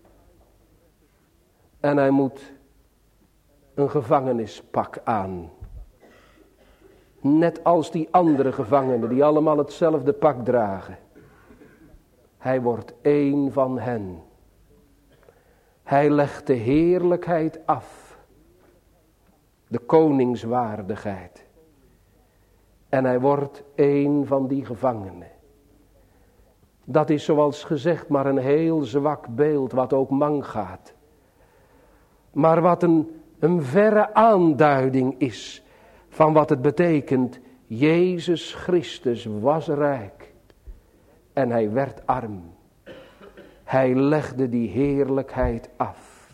En hij moet een gevangenispak aan. Net als die andere gevangenen die allemaal hetzelfde pak dragen. Hij wordt één van hen. Hij legt de heerlijkheid af. De koningswaardigheid. En hij wordt één van die gevangenen. Dat is zoals gezegd maar een heel zwak beeld wat ook mank gaat. Maar wat een, een verre aanduiding is van wat het betekent. Jezus Christus was rijk en hij werd arm. Hij legde die heerlijkheid af.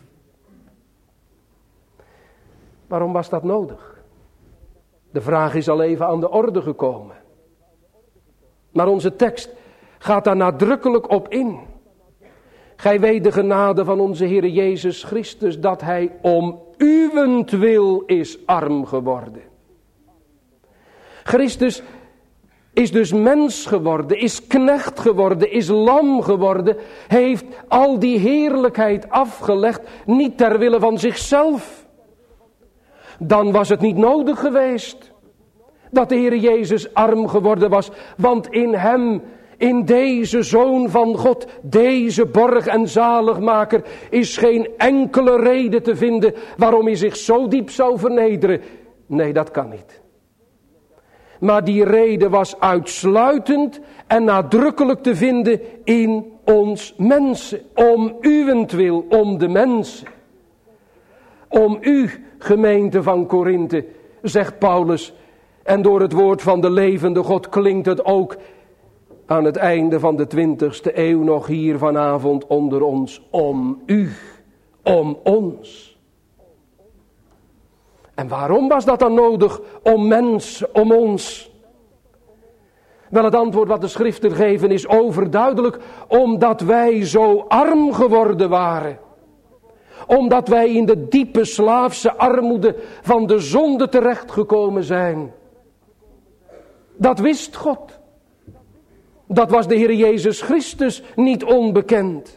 Waarom was dat nodig? De vraag is al even aan de orde gekomen. Maar onze tekst gaat daar nadrukkelijk op in. Gij weet de genade van onze Heer Jezus Christus, dat hij om uwentwil is arm geworden. Christus is dus mens geworden, is knecht geworden, is lam geworden, heeft al die heerlijkheid afgelegd, niet ter wille van zichzelf. Dan was het niet nodig geweest dat de Heer Jezus arm geworden was, want in hem, in deze Zoon van God, deze borg en zaligmaker, is geen enkele reden te vinden waarom hij zich zo diep zou vernederen. Nee, dat kan niet. Maar die reden was uitsluitend en nadrukkelijk te vinden in ons mensen. Om uwentwil, om de mensen. Om u, gemeente van Korinthe, zegt Paulus. En door het woord van de levende God klinkt het ook aan het einde van de twintigste eeuw nog hier vanavond onder ons. Om u, om ons. En waarom was dat dan nodig? Om mensen, om ons. Wel, het antwoord wat de schriften geven is overduidelijk. Omdat wij zo arm geworden waren. Omdat wij in de diepe slaafse armoede van de zonde terechtgekomen zijn. Dat wist God. Dat was de Heer Jezus Christus niet onbekend.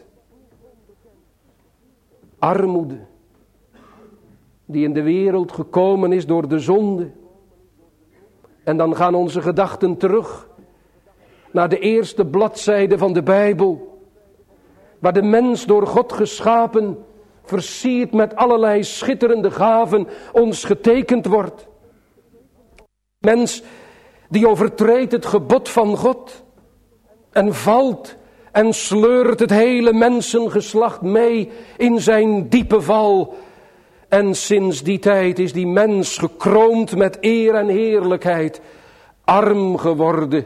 Armoede. Die in de wereld gekomen is door de zonde. En dan gaan onze gedachten terug naar de eerste bladzijde van de Bijbel. Waar de mens door God geschapen, versierd met allerlei schitterende gaven, ons getekend wordt. Mens die overtreedt het gebod van God en valt en sleurt het hele mensengeslacht mee in zijn diepe val. En sinds die tijd is die mens gekroond met eer en heerlijkheid, arm geworden,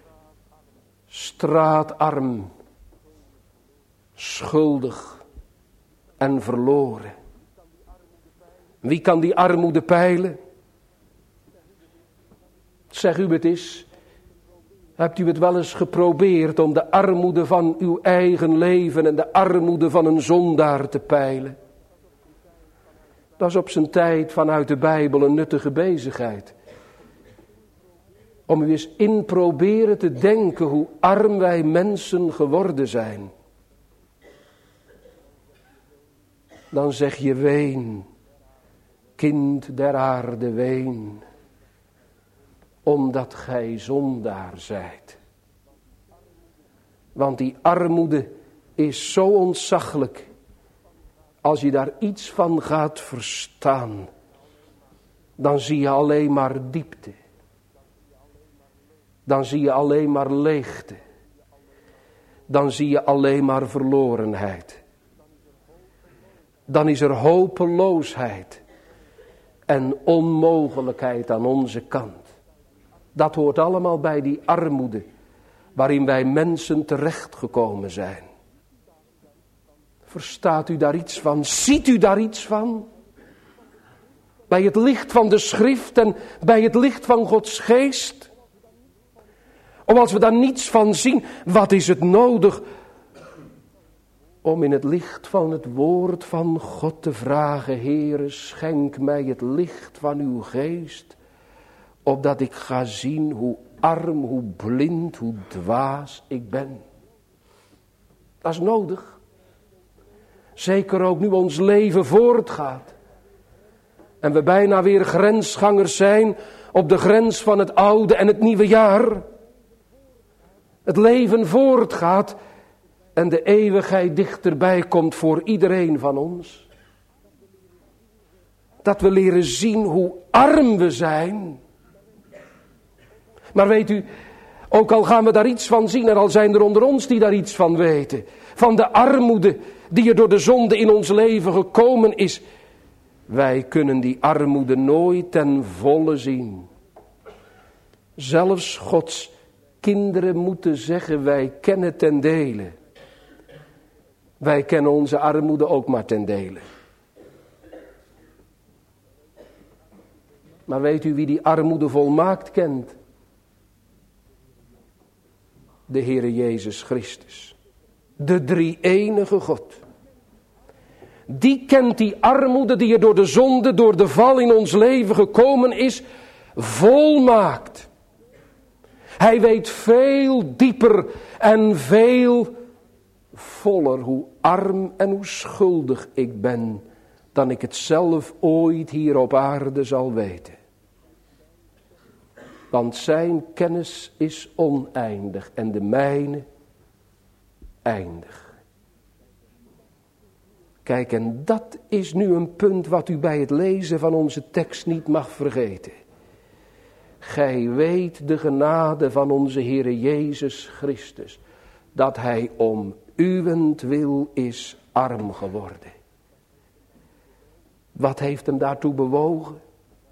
straatarm, schuldig en verloren. Wie kan die armoede peilen? Zeg u het eens, hebt u het wel eens geprobeerd om de armoede van uw eigen leven en de armoede van een zondaar te peilen? Dat is op zijn tijd vanuit de Bijbel een nuttige bezigheid. Om u eens in proberen te denken hoe arm wij mensen geworden zijn. Dan zeg je ween, kind der aarde ween, omdat gij zondaar zijt. Want die armoede is zo ontzaglijk. Als je daar iets van gaat verstaan, dan zie je alleen maar diepte. Dan zie je alleen maar leegte. Dan zie je alleen maar verlorenheid. Dan is er hopeloosheid en onmogelijkheid aan onze kant. Dat hoort allemaal bij die armoede waarin wij mensen terechtgekomen zijn. Verstaat u daar iets van? Ziet u daar iets van? Bij het licht van de schrift en bij het licht van Gods geest? Of als we daar niets van zien, wat is het nodig om in het licht van het woord van God te vragen: Heere, schenk mij het licht van uw geest, opdat ik ga zien hoe arm, hoe blind, hoe dwaas ik ben. Dat is nodig. Zeker ook nu ons leven voortgaat. En we bijna weer grensgangers zijn op de grens van het oude en het nieuwe jaar. Het leven voortgaat en de eeuwigheid dichterbij komt voor iedereen van ons. Dat we leren zien hoe arm we zijn. Maar weet u, ook al gaan we daar iets van zien en al zijn er onder ons die daar iets van weten. Van de armoede die er door de zonde in ons leven gekomen is. Wij kunnen die armoede nooit ten volle zien. Zelfs Gods kinderen moeten zeggen: wij kennen ten dele. Wij kennen onze armoede ook maar ten dele. Maar weet u wie die armoede volmaakt kent? De Heere Jezus Christus. De drie-enige God. Die kent die armoede die er door de zonde, door de val in ons leven gekomen is, volmaakt. Hij weet veel dieper en veel voller hoe arm en hoe schuldig ik ben, dan ik het zelf ooit hier op aarde zal weten. Want zijn kennis is oneindig en de mijne eindig. Kijk, en dat is nu een punt wat u bij het lezen van onze tekst niet mag vergeten. Gij weet de genade van onze Heere Jezus Christus, dat hij om uwentwil is arm geworden. Wat heeft hem daartoe bewogen?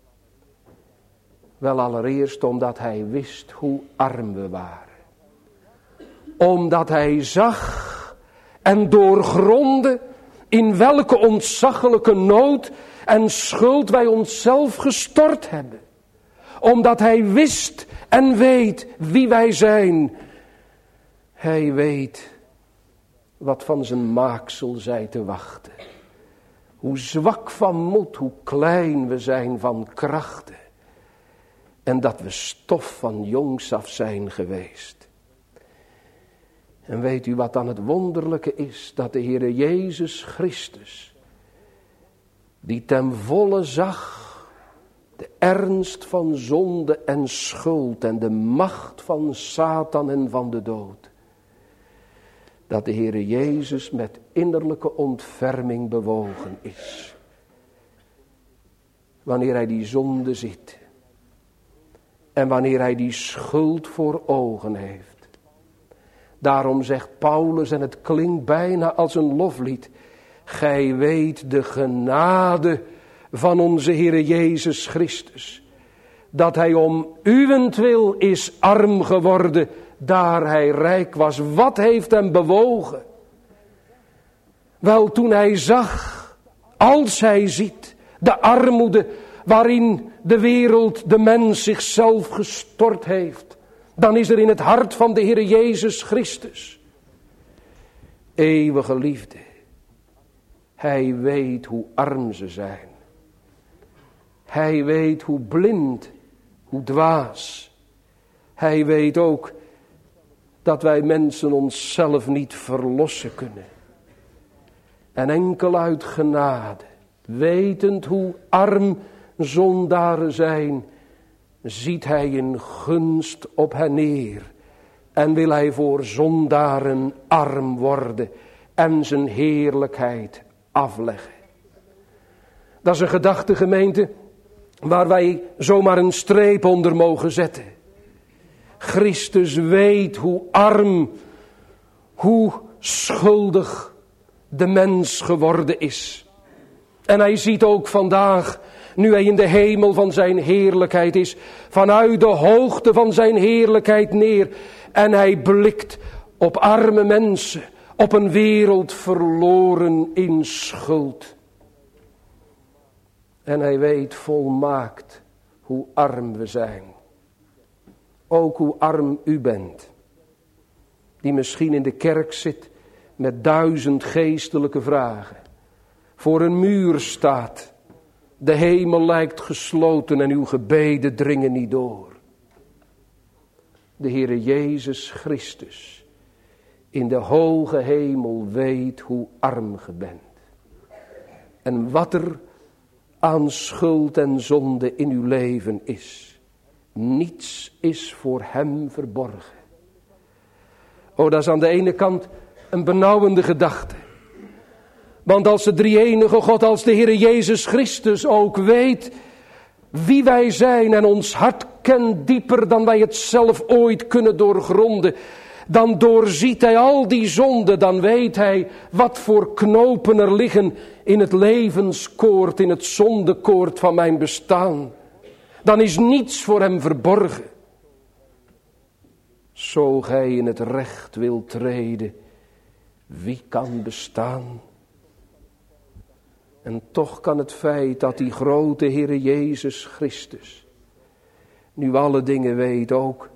Wel, allereerst omdat hij wist hoe arm we waren. Omdat hij zag en doorgrondde in welke ontzaglijke nood en schuld wij onszelf gestort hebben. Omdat hij wist en weet wie wij zijn. Hij weet wat van zijn maaksel zij te wachten. Hoe zwak van moed, hoe klein we zijn van krachten. En dat we stof van jongs af zijn geweest. En weet u wat dan het wonderlijke is? Dat de Heere Jezus Christus, die ten volle zag de ernst van zonde en schuld en de macht van Satan en van de dood. Dat de Heere Jezus met innerlijke ontferming bewogen is. Wanneer hij die zonde ziet. En wanneer hij die schuld voor ogen heeft. Daarom zegt Paulus, en het klinkt bijna als een loflied. Gij weet de genade van onze Heere Jezus Christus. Dat hij om uwentwil is arm geworden, daar hij rijk was. Wat heeft hem bewogen? Wel, toen hij zag, als hij ziet, de armoede waarin de wereld, de mens zichzelf gestort heeft, dan is er in het hart van de Heere Jezus Christus eeuwige liefde. Hij weet hoe arm ze zijn. Hij weet hoe blind, hoe dwaas. Hij weet ook dat wij mensen onszelf niet verlossen kunnen. En enkel uit genade, wetend hoe arm zondaren zijn, ziet hij in gunst op hen neer. En wil hij voor zondaren arm worden en zijn heerlijkheid afleggen. Dat is een gedachte, gemeente, waar wij zomaar een streep onder mogen zetten. Christus weet hoe arm, hoe schuldig de mens geworden is. En hij ziet ook vandaag, nu hij in de hemel van zijn heerlijkheid is, vanuit de hoogte van zijn heerlijkheid neer. En hij blikt op arme mensen, op een wereld verloren in schuld. En hij weet volmaakt hoe arm we zijn. Ook hoe arm u bent. Die misschien in de kerk zit met duizend geestelijke vragen. Voor een muur staat. De hemel lijkt gesloten en uw gebeden dringen niet door. De Heere Jezus Christus in de hoge hemel weet hoe arm ge bent. En wat er aan schuld en zonde in uw leven is. Niets is voor hem verborgen. Oh, dat is aan de ene kant een benauwende gedachte. Want als de drie-enige God, als de Heere Jezus Christus ook weet wie wij zijn en ons hart kent dieper dan wij het zelf ooit kunnen doorgronden, dan doorziet hij al die zonden, dan weet hij wat voor knopen er liggen in het levenskoord, in het zondekoord van mijn bestaan. Dan is niets voor hem verborgen. Zo gij in het recht wilt treden, wie kan bestaan? En toch kan het feit dat die grote Heere Jezus Christus nu alle dingen weet ook,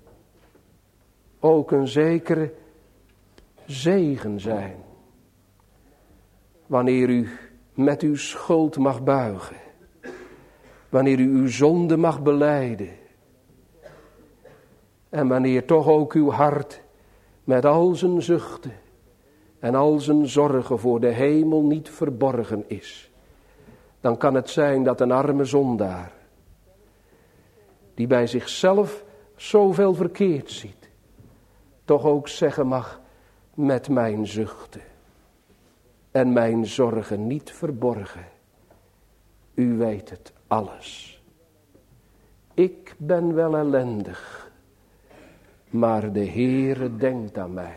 ook een zekere zegen zijn. Wanneer u met uw schuld mag buigen. Wanneer u uw zonde mag belijden. En wanneer toch ook uw hart met al zijn zuchten en al zijn zorgen voor de hemel niet verborgen is, dan kan het zijn dat een arme zondaar, die bij zichzelf zoveel verkeerd ziet, toch ook zeggen mag, met mijn zuchten en mijn zorgen niet verborgen. U weet het alles. Ik ben wel ellendig, maar de Heere denkt aan mij.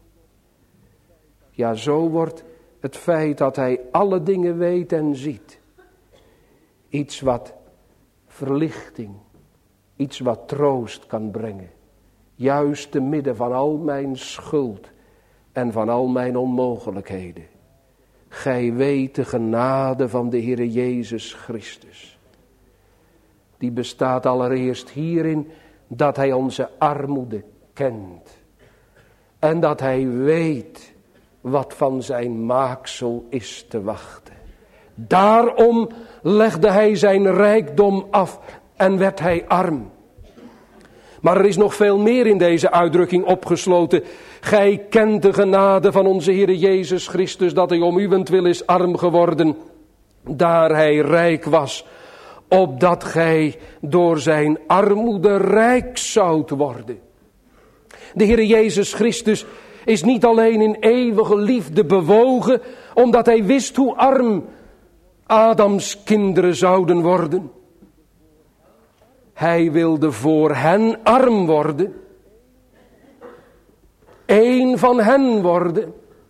Ja, zo wordt het feit dat hij alle dingen weet en ziet, iets wat verlichting, iets wat troost kan brengen. Juist te midden van al mijn schuld en van al mijn onmogelijkheden. Gij weet de genade van de Heere Jezus Christus. Die bestaat allereerst hierin dat hij onze armoede kent. En dat hij weet wat van zijn maaksel is te wachten. Daarom legde hij zijn rijkdom af en werd hij arm. Maar er is nog veel meer in deze uitdrukking opgesloten. Gij kent de genade van onze Heere Jezus Christus, dat hij om uwentwil is arm geworden, daar hij rijk was, opdat gij door zijn armoede rijk zoudt worden. De Heere Jezus Christus is niet alleen in eeuwige liefde bewogen, omdat hij wist hoe arm Adams kinderen zouden worden. Hij wilde voor hen arm worden. Eén van hen worden.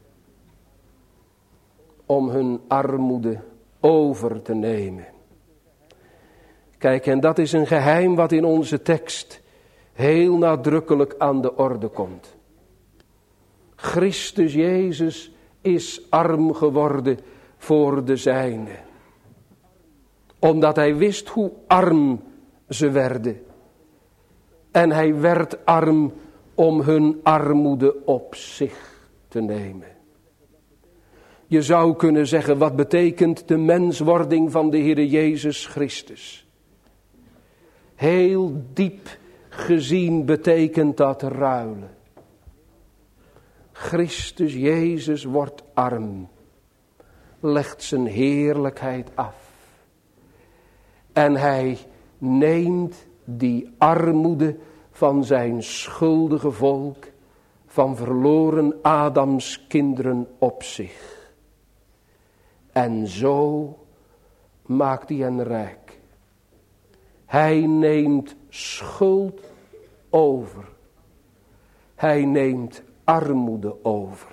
Om hun armoede over te nemen. Kijk, en dat is een geheim wat in onze tekst heel nadrukkelijk aan de orde komt. Christus Jezus is arm geworden voor de zijnen. Omdat hij wist hoe arm ze werden. En hij werd arm om hun armoede op zich te nemen. Je zou kunnen zeggen, wat betekent de menswording van de Heere Jezus Christus? Heel diep gezien betekent dat ruilen. Christus Jezus wordt arm, legt zijn heerlijkheid af. En hij neemt die armoede van zijn schuldige volk, van verloren Adams kinderen op zich. En zo maakt hij hen rijk. Hij neemt schuld over. Hij neemt armoede over.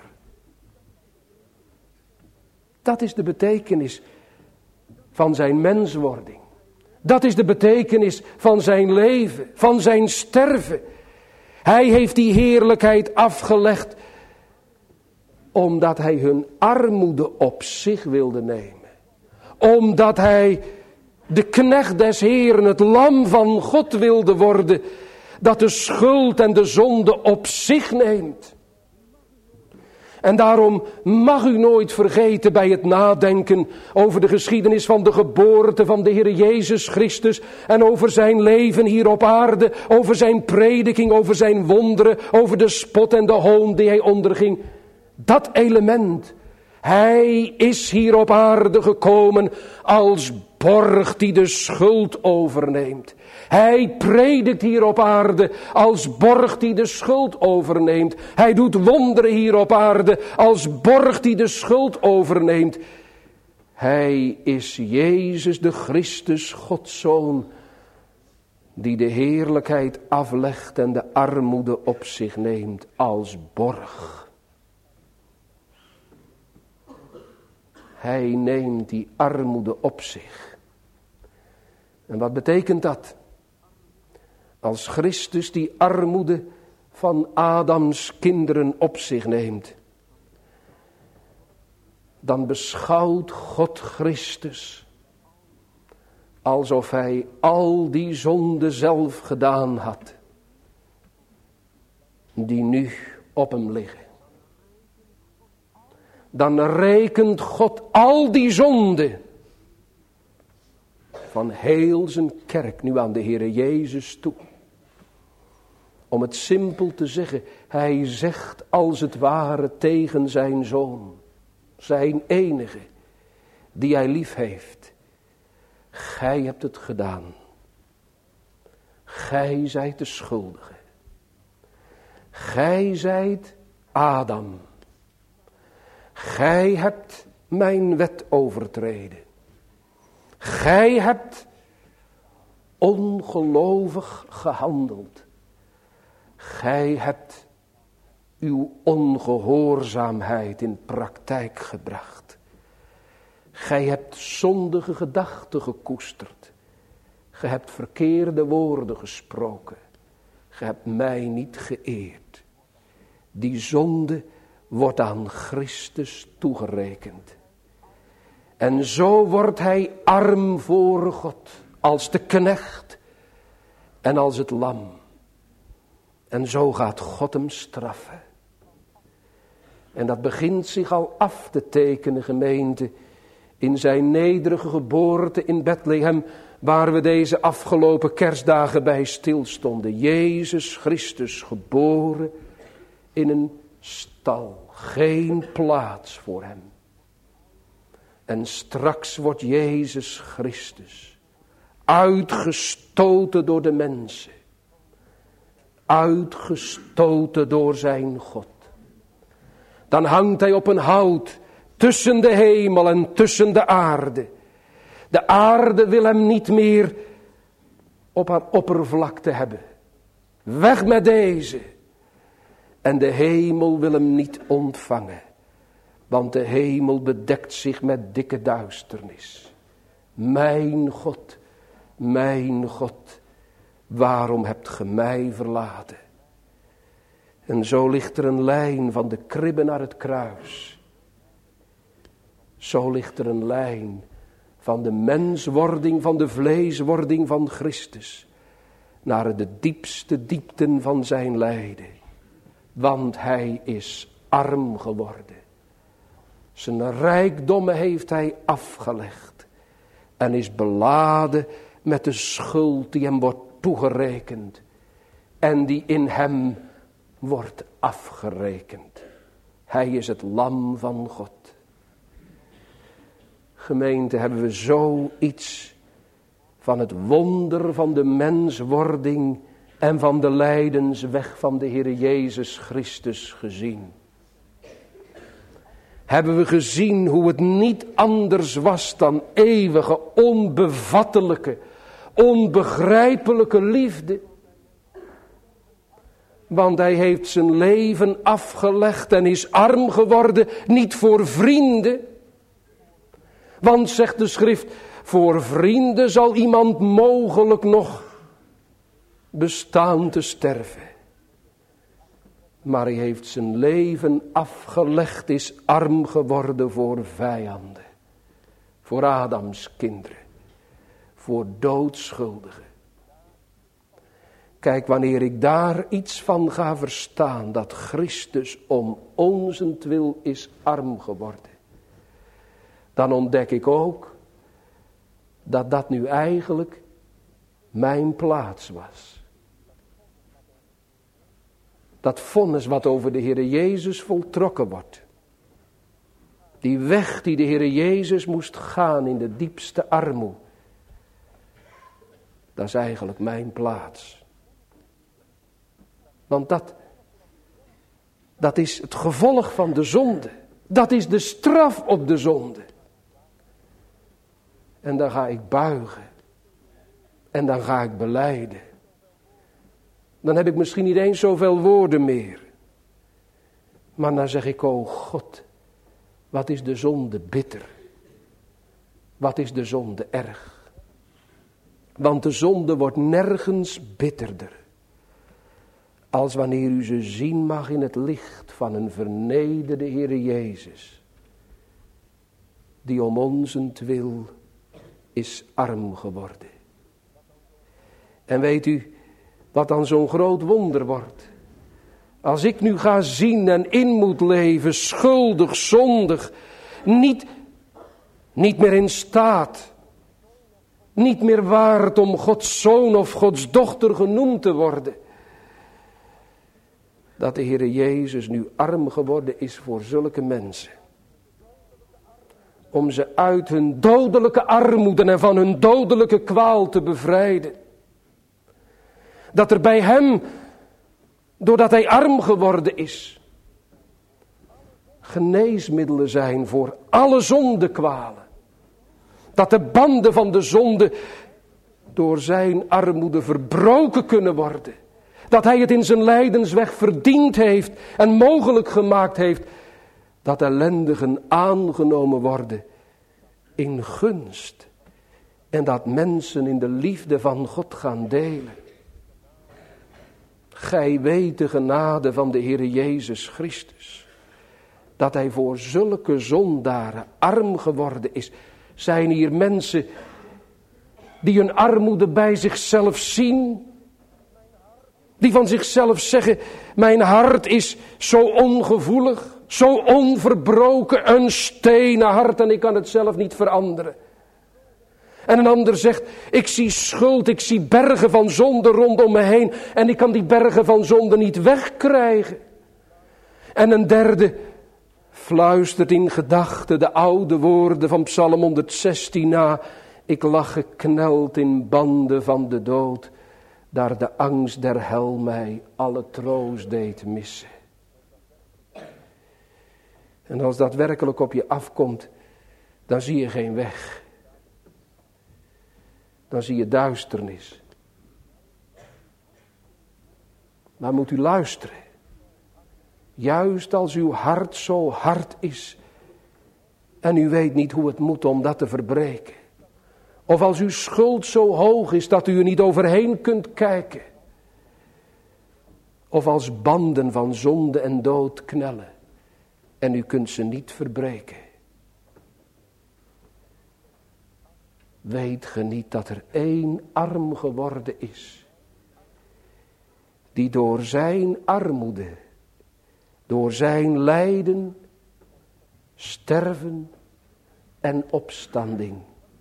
Dat is de betekenis van zijn menswording. Dat is de betekenis van zijn leven, van zijn sterven. Hij heeft die heerlijkheid afgelegd, omdat hij hun armoede op zich wilde nemen. Omdat hij de knecht des Heeren, het lam van God wilde worden, dat de schuld en de zonde op zich neemt. En daarom mag u nooit vergeten bij het nadenken over de geschiedenis van de geboorte van de Heer Jezus Christus en over zijn leven hier op aarde, over zijn prediking, over zijn wonderen, over de spot en de hoon die hij onderging. Dat element, hij is hier op aarde gekomen als borg die de schuld overneemt. Hij predikt hier op aarde als borg die de schuld overneemt. Hij doet wonderen hier op aarde als borg die de schuld overneemt. Hij is Jezus de Christus, Gods Zoon, die de heerlijkheid aflegt en de armoede op zich neemt als borg. Hij neemt die armoede op zich. En wat betekent dat? Als Christus die armoede van Adams kinderen op zich neemt, dan beschouwt God Christus alsof hij al die zonden zelf gedaan had, die nu op hem liggen. Dan rekent God al die zonden van heel zijn kerk nu aan de Heere Jezus toe. Om het simpel te zeggen, hij zegt als het ware tegen zijn zoon, zijn enige, die hij lief heeft. Gij hebt het gedaan. Gij zijt de schuldige. Gij zijt Adam. Gij hebt mijn wet overtreden. Gij hebt ongelovig gehandeld. Gij hebt uw ongehoorzaamheid in praktijk gebracht. Gij hebt zondige gedachten gekoesterd. Gij hebt verkeerde woorden gesproken. Gij hebt mij niet geëerd. Die zonde wordt aan Christus toegerekend. En zo wordt hij arm voor God, als de knecht en als het lam. En zo gaat God hem straffen. En dat begint zich al af te tekenen, gemeente, in zijn nederige geboorte in Bethlehem, waar we deze afgelopen kerstdagen bij stilstonden. Jezus Christus geboren in een stal, geen plaats voor hem. En straks wordt Jezus Christus uitgestoten door de mensen. Uitgestoten door zijn God. Dan hangt hij op een hout tussen de hemel en tussen de aarde. De aarde wil hem niet meer op haar oppervlakte hebben. Weg met deze. En de hemel wil hem niet ontvangen. Want de hemel bedekt zich met dikke duisternis. Mijn God, mijn God, waarom hebt ge mij verlaten? En zo ligt er een lijn van de kribbe naar het kruis. Zo ligt er een lijn van de menswording, van de vleeswording van Christus, naar de diepste diepten van zijn lijden. Want hij is arm geworden. Zijn rijkdommen heeft hij afgelegd en is beladen met de schuld die hem wordt toegerekend en die in hem wordt afgerekend. Hij is het lam van God. Gemeente, hebben we zoiets van het wonder van de menswording en van de lijdensweg van de Heer Jezus Christus gezien. Hebben we gezien hoe het niet anders was dan eeuwige, onbevattelijke, onbegrijpelijke liefde. Want hij heeft zijn leven afgelegd en is arm geworden, niet voor vrienden. Want, zegt de schrift, voor vrienden zal iemand mogelijk nog bestaan te sterven. Maar hij heeft zijn leven afgelegd, is arm geworden voor vijanden. Voor Adams kinderen. Voor doodschuldigen. Kijk, wanneer ik daar iets van ga verstaan, dat Christus om onzentwil is arm geworden. Dan ontdek ik ook dat dat nu eigenlijk mijn plaats was. Dat vonnis wat over de Heere Jezus voltrokken wordt. Die weg die de Heere Jezus moest gaan in de diepste armoede. Dat is eigenlijk mijn plaats. Want dat, dat is het gevolg van de zonde. Dat is de straf op de zonde. En dan ga ik buigen. En dan ga ik belijden. Dan heb ik misschien niet eens zoveel woorden meer. Maar dan zeg ik, o God, wat is de zonde bitter. Wat is de zonde erg. Want de zonde wordt nergens bitterder. Als wanneer u ze zien mag in het licht van een vernederde Heere Jezus. Die om onzentwil is arm geworden. En weet u wat dan zo'n groot wonder wordt? Als ik nu ga zien en in moet leven, schuldig, zondig, niet, niet meer in staat, niet meer waard om Gods zoon of Gods dochter genoemd te worden. dat de Heere Jezus nu arm geworden is voor zulke mensen. Om ze uit hun dodelijke armoede en van hun dodelijke kwaal te bevrijden. Dat er bij hem, doordat hij arm geworden is, geneesmiddelen zijn voor alle zondekwalen. Dat de banden van de zonde door zijn armoede verbroken kunnen worden. Dat hij het in zijn lijdensweg verdiend heeft en mogelijk gemaakt heeft dat ellendigen aangenomen worden in gunst. En dat mensen in de liefde van God gaan delen. Gij weet de genade van de Heere Jezus Christus. Dat hij voor zulke zondaren arm geworden is. Zijn hier mensen die hun armoede bij zichzelf zien. Die van zichzelf zeggen, mijn hart is zo ongevoelig, zo onverbroken, een stenen hart en ik kan het zelf niet veranderen. En een ander zegt, ik zie schuld, ik zie bergen van zonde rondom me heen en ik kan die bergen van zonde niet wegkrijgen. En een derde fluistert in gedachten de oude woorden van Psalm honderdzestien na. Ik lag gekneld in banden van de dood, daar de angst der hel mij alle troost deed missen. En als dat werkelijk op je afkomt, dan zie je geen weg. Dan zie je duisternis. Maar moet u luisteren. Juist als uw hart zo hard is en u weet niet hoe het moet om dat te verbreken. Of als uw schuld zo hoog is dat u er niet overheen kunt kijken. Of als banden van zonde en dood knellen en u kunt ze niet verbreken. Weet ge niet dat er één arm geworden is, die door zijn armoede, door zijn lijden, sterven en opstanding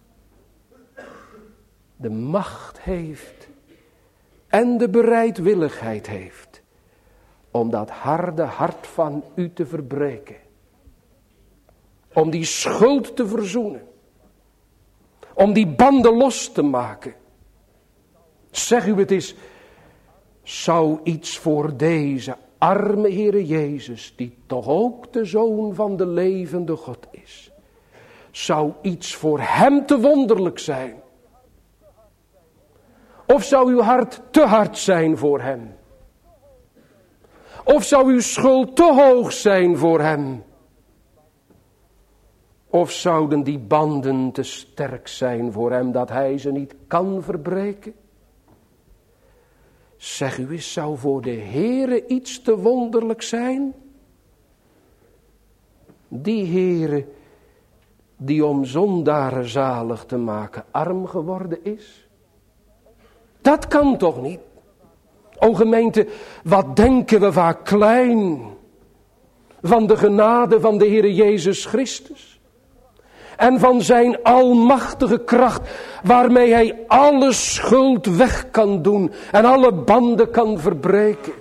de macht heeft en de bereidwilligheid heeft om dat harde hart van u te verbreken. Om die schuld te verzoenen. Om die banden los te maken. Zeg u het eens, zou iets voor deze arme Heere Jezus, die toch ook de Zoon van de levende God is, zou iets voor hem te wonderlijk zijn? Of zou uw hart te hard zijn voor hem? Of zou uw schuld te hoog zijn voor hem? Of zouden die banden te sterk zijn voor hem dat hij ze niet kan verbreken? Zeg u eens, zou voor de Heere iets te wonderlijk zijn? Die Heere die om zondaren zalig te maken arm geworden is? Dat kan toch niet? O gemeente, wat denken we vaak klein van de genade van de Heere Jezus Christus. En van zijn almachtige kracht waarmee hij alle schuld weg kan doen en alle banden kan verbreken.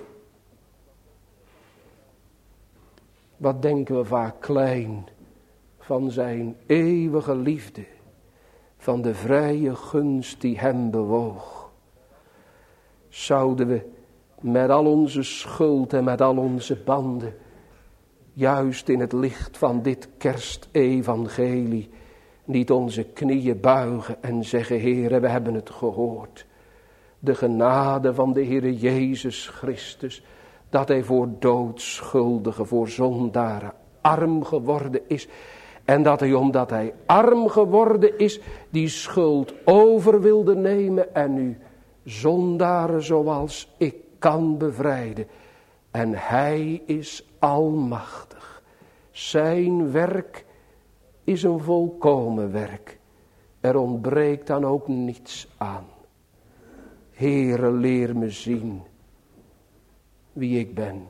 Wat denken we vaak klein van zijn eeuwige liefde, van de vrije gunst die hem bewoog. Zouden we met al onze schuld en met al onze banden, juist in het licht van dit kerstevangelie, niet onze knieën buigen en zeggen, Heere, we hebben het gehoord. De genade van de Heere Jezus Christus, dat hij voor doodschuldigen, voor zondaren arm geworden is. En dat hij, omdat hij arm geworden is, die schuld over wilde nemen en u zondaren zoals ik kan bevrijden. En hij is almachtig. Zijn werk is een volkomen werk. Er ontbreekt dan ook niets aan. Heere, leer me zien wie ik ben.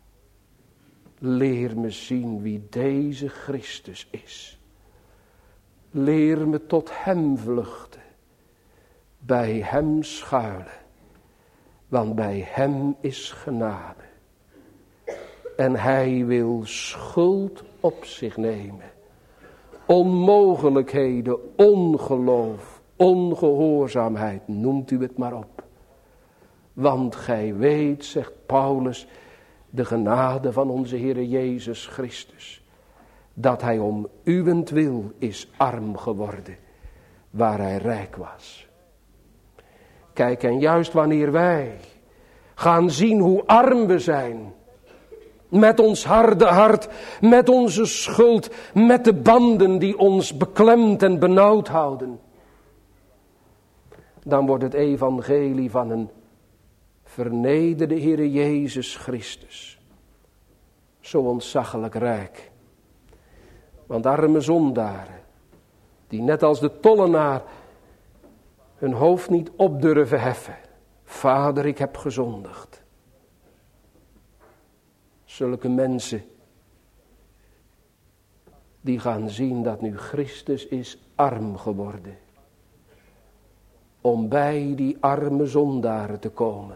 Leer me zien wie deze Christus is. Leer me tot hem vluchten. Bij hem schuilen. Want bij hem is genade. En hij wil schuld op zich nemen. Onmogelijkheden, ongeloof, ongehoorzaamheid, noemt u het maar op. Want gij weet, zegt Paulus, de genade van onze Heere Jezus Christus, dat hij om uwentwil is arm geworden, waar hij rijk was. Kijk, en juist wanneer wij gaan zien hoe arm we zijn, met ons harde hart, met onze schuld, met de banden die ons beklemd en benauwd houden, dan wordt het evangelie van een vernederde Heere Jezus Christus zo ontzaglijk rijk. Want arme zondaren, die net als de tollenaar hun hoofd niet op durven heffen. Vader, ik heb gezondigd. Zulke mensen die gaan zien dat nu Christus is arm geworden. Om bij die arme zondaren te komen.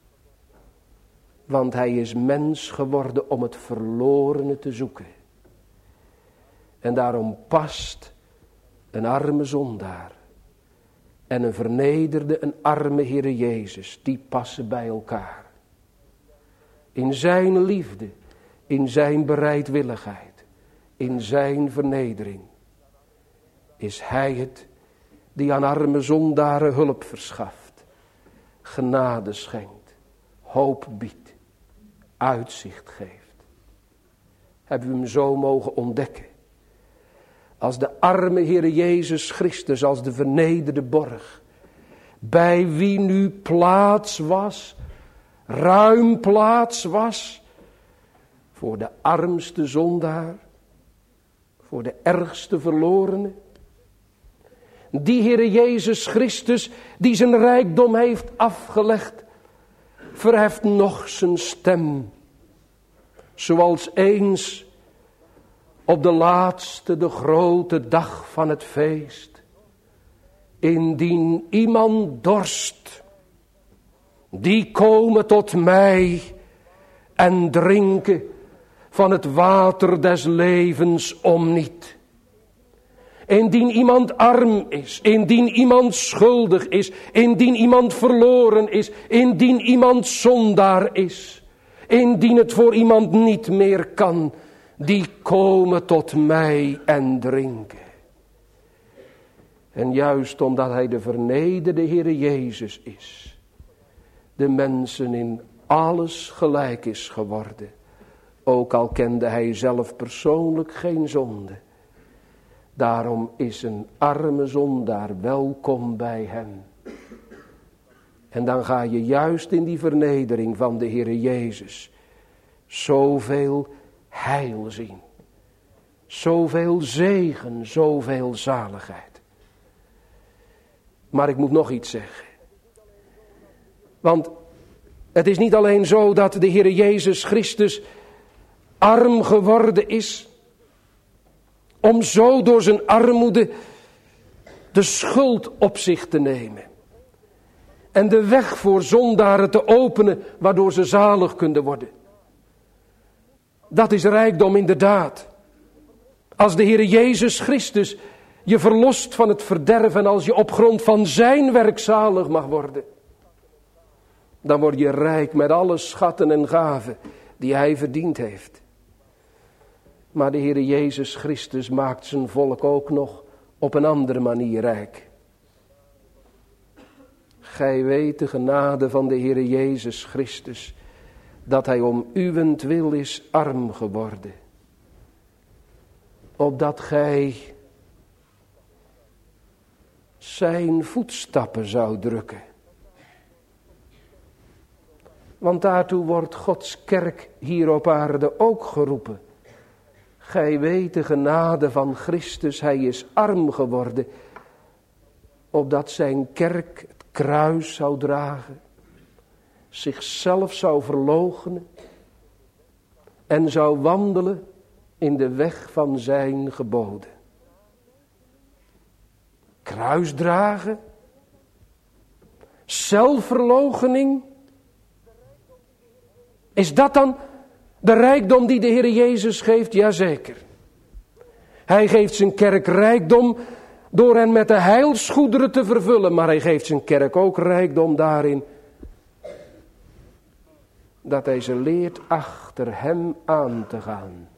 Want hij is mens geworden om het verlorene te zoeken. En daarom past een arme zondaar en een vernederde, een arme Heere Jezus, die passen bij elkaar. In zijn liefde, in zijn bereidwilligheid, in zijn vernedering is hij het die aan arme zondaren hulp verschaft, genade schenkt, hoop biedt, uitzicht geeft. Hebben we hem zo mogen ontdekken? Als de arme Heere Jezus Christus, als de vernederde borg, bij wie nu plaats was, ruim plaats was, voor de armste zondaar, voor de ergste verlorene. Die Heere Jezus Christus, die zijn rijkdom heeft afgelegd, verheft nog zijn stem, zoals eens op de laatste, de grote dag van het feest. Indien iemand dorst, die komen tot mij en drinken van het water des levens om niet. Indien iemand arm is, indien iemand schuldig is, indien iemand verloren is, indien iemand zondaar is, indien het voor iemand niet meer kan, die komen tot mij en drinken. En juist omdat hij de vernederde Heere Jezus is, de mensen in alles gelijk is geworden, ook al kende hij zelf persoonlijk geen zonde. Daarom is een arme zondaar welkom bij hem. En dan ga je juist in die vernedering van de Heere Jezus zoveel heil zien. Zoveel zegen, zoveel zaligheid. Maar ik moet nog iets zeggen. Want het is niet alleen zo dat de Heere Jezus Christus arm geworden is, om zo door zijn armoede de schuld op zich te nemen. En de weg voor zondaren te openen, waardoor ze zalig kunnen worden. Dat is rijkdom inderdaad. Als de Heere Jezus Christus je verlost van het verderf en als je op grond van zijn werk zalig mag worden, dan word je rijk met alle schatten en gaven die hij verdiend heeft. Maar de Heere Jezus Christus maakt zijn volk ook nog op een andere manier rijk. Gij weet de genade van de Heere Jezus Christus, dat hij om uwentwil is arm geworden. Opdat gij zijn voetstappen zou drukken. Want daartoe wordt Gods kerk hier op aarde ook geroepen. Gij weet de genade van Christus, hij is arm geworden, opdat zijn kerk het kruis zou dragen, zichzelf zou verloochenen en zou wandelen in de weg van zijn geboden. Kruis dragen, zelfverloochening, is dat dan De rijkdom die de Heer Jezus geeft, jazeker. Hij geeft zijn kerk rijkdom door hen met de heilsgoederen te vervullen. Maar hij geeft zijn kerk ook rijkdom daarin dat hij ze leert achter hem aan te gaan.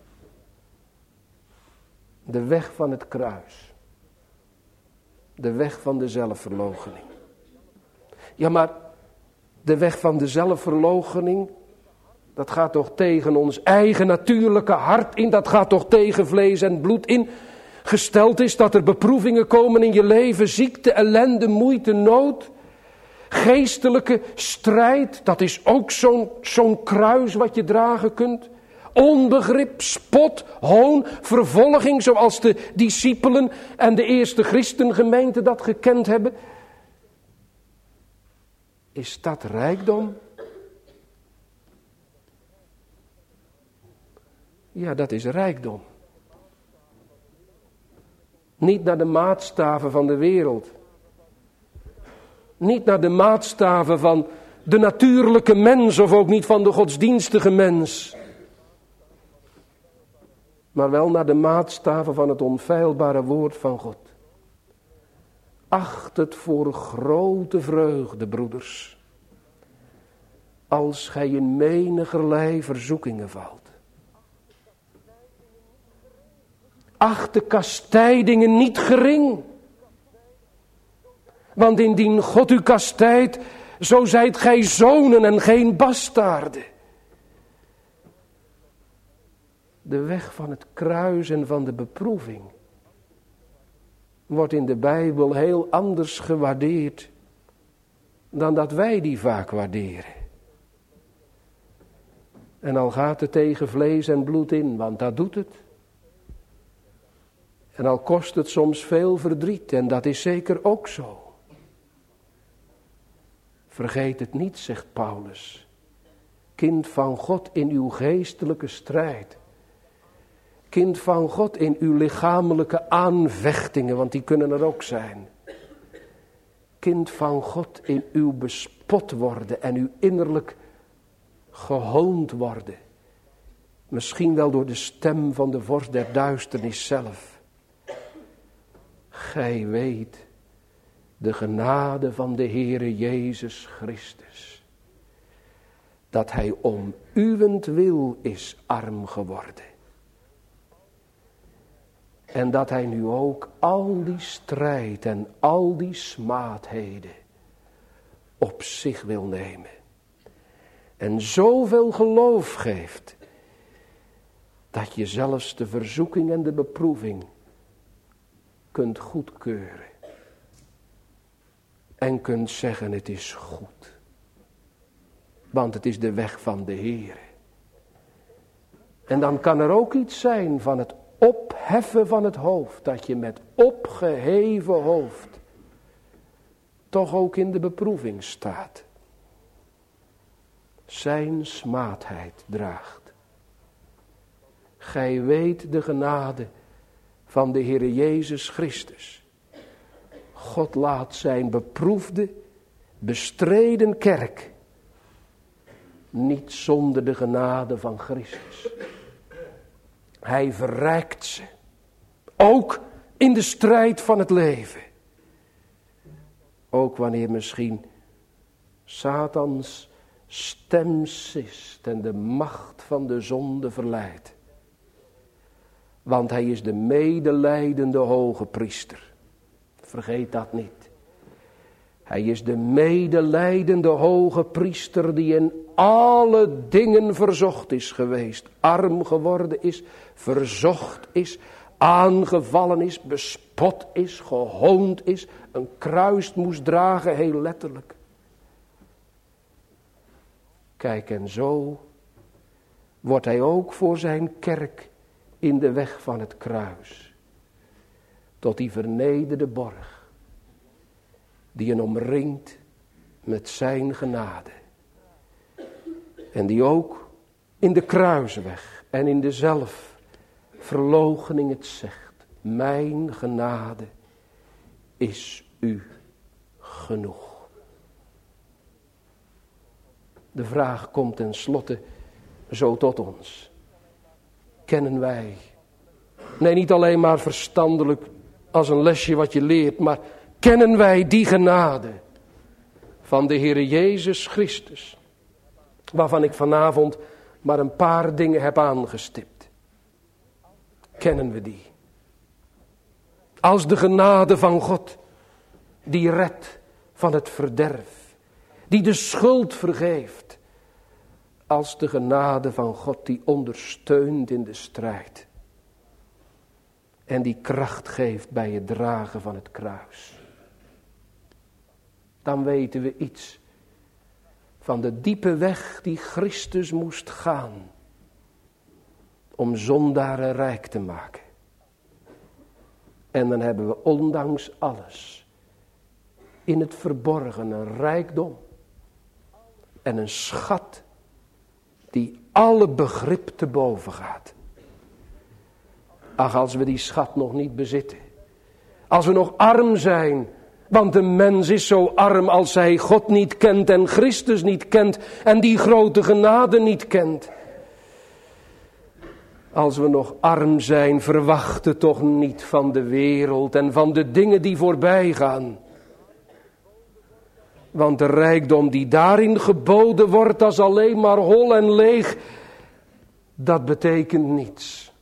De weg van het kruis. De weg van de zelfverloochening. Ja, maar de weg van de zelfverloochening, dat gaat toch tegen ons eigen natuurlijke hart in. Dat gaat toch tegen vlees en bloed in. Gesteld is dat er beproevingen komen in je leven. Ziekte, ellende, moeite, nood. Geestelijke strijd. Dat is ook zo'n, zo'n kruis wat je dragen kunt. Onbegrip, spot, hoon, vervolging. Zoals de discipelen en de eerste christengemeente dat gekend hebben. Is dat rijkdom? Ja, dat is rijkdom. Niet naar de maatstaven van de wereld. Niet naar de maatstaven van de natuurlijke mens of ook niet van de godsdienstige mens. Maar wel naar de maatstaven van het onfeilbare woord van God. Acht het voor grote vreugde, broeders, als gij in menigerlei verzoekingen valt. Acht de kastijdingen niet gering. Want indien God u kastijdt, zo zijt gij zonen en geen bastaarden. De weg van het kruis en van de beproeving wordt in de Bijbel heel anders gewaardeerd dan dat wij die vaak waarderen. En al gaat het tegen vlees en bloed in, want dat doet het. En al kost het soms veel verdriet, en dat is zeker ook zo. Vergeet het niet, zegt Paulus. Kind van God in uw geestelijke strijd. Kind van God in uw lichamelijke aanvechtingen, want die kunnen er ook zijn. Kind van God in uw bespot worden en uw innerlijk gehoond worden. Misschien wel door de stem van de vorst der duisternis zelf. Gij weet de genade van de Heere Jezus Christus. Dat hij om uwentwil is arm geworden. En dat hij nu ook al die strijd en al die smaadheden op zich wil nemen. En zoveel geloof geeft, dat je zelfs de verzoeking en de beproeving kunt goedkeuren. En kunt zeggen, het is goed. Want het is de weg van de Heer. En dan kan er ook iets zijn van het opheffen van het hoofd. Dat je met opgeheven hoofd toch ook in de beproeving staat. Zijn smaadheid draagt. Gij weet de genade van de Heere Jezus Christus. God laat zijn beproefde, bestreden kerk niet zonder de genade van Christus. Hij verrijkt ze. Ook in de strijd van het leven. Ook wanneer misschien Satans stem sist en de macht van de zonde verleidt. Want hij is de medelijdende hoge priester. Vergeet dat niet. Hij is de medelijdende hoge priester die in alle dingen verzocht is geweest. Arm geworden is, verzocht is, aangevallen is, bespot is, gehoond is. Een kruis moest dragen, heel letterlijk. Kijk, en zo wordt hij ook voor zijn kerk in de weg van het kruis. Tot die vernederde borg. Die hem omringt met zijn genade. En die ook in de kruisweg en in de zelfverloochening het zegt. Mijn genade is u genoeg. De vraag komt ten slotte, zo tot ons. Kennen wij. Nee, niet alleen maar verstandelijk als een lesje wat je leert, maar kennen wij die genade van de Heere Jezus Christus, waarvan ik vanavond maar een paar dingen heb aangestipt. Kennen we die? Als de genade van God, die redt van het verderf, die de schuld vergeeft. Als de genade van God die ondersteunt in de strijd. En die kracht geeft bij het dragen van het kruis. Dan weten we iets van de diepe weg die Christus moest gaan. Om zondaren rijk te maken. En dan hebben we ondanks alles in het verborgen een rijkdom en een schat die alle begrip te boven gaat. Ach, als we die schat nog niet bezitten, als we nog arm zijn, want de mens is zo arm als hij God niet kent en Christus niet kent en die grote genade niet kent. Als we nog arm zijn, verwachten toch niet van de wereld en van de dingen die voorbij gaan. Want de rijkdom die daarin geboden wordt, dat is alleen maar hol en leeg. Dat betekent niets.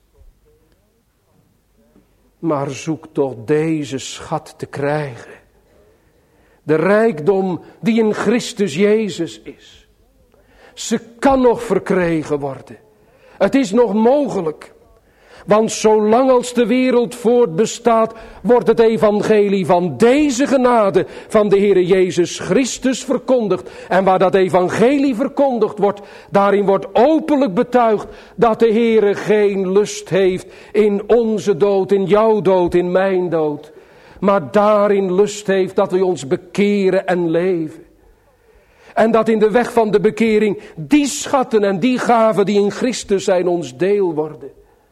Maar zoek toch deze schat te krijgen. De rijkdom die in Christus Jezus is. Ze kan nog verkregen worden. Het is nog mogelijk. Want zolang als de wereld voortbestaat, wordt het evangelie van deze genade van de Heere Jezus Christus verkondigd. En waar dat evangelie verkondigd wordt, daarin wordt openlijk betuigd dat de Heere geen lust heeft in onze dood, in jouw dood, in mijn dood. Maar daarin lust heeft dat we ons bekeren en leven. En dat in de weg van de bekering die schatten en die gaven die in Christus zijn ons deel worden.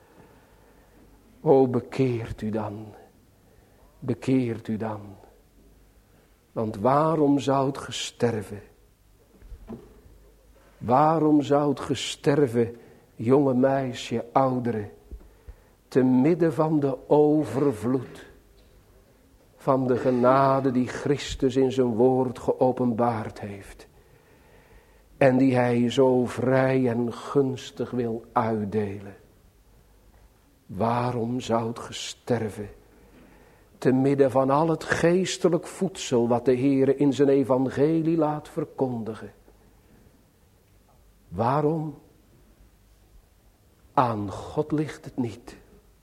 O, bekeert u dan. Bekeert u dan. Want waarom zou het gesterven? Waarom zou het gesterven, jonge meisje, oudere, te midden van de overvloed van de genade die Christus in zijn woord geopenbaard heeft. En die hij zo vrij en gunstig wil uitdelen. Waarom zou het gesterven? Te midden van al het geestelijk voedsel wat de Heere in zijn evangelie laat verkondigen. Waarom? Aan God ligt het niet.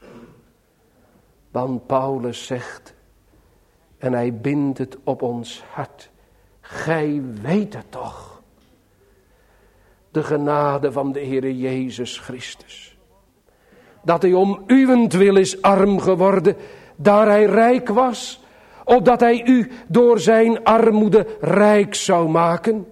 Want Paulus zegt, en hij bindt het op ons hart. Gij weet het toch. De genade van de Heere Jezus Christus. Dat hij om uwentwil is arm geworden, daar hij rijk was, opdat hij u door zijn armoede rijk zou maken.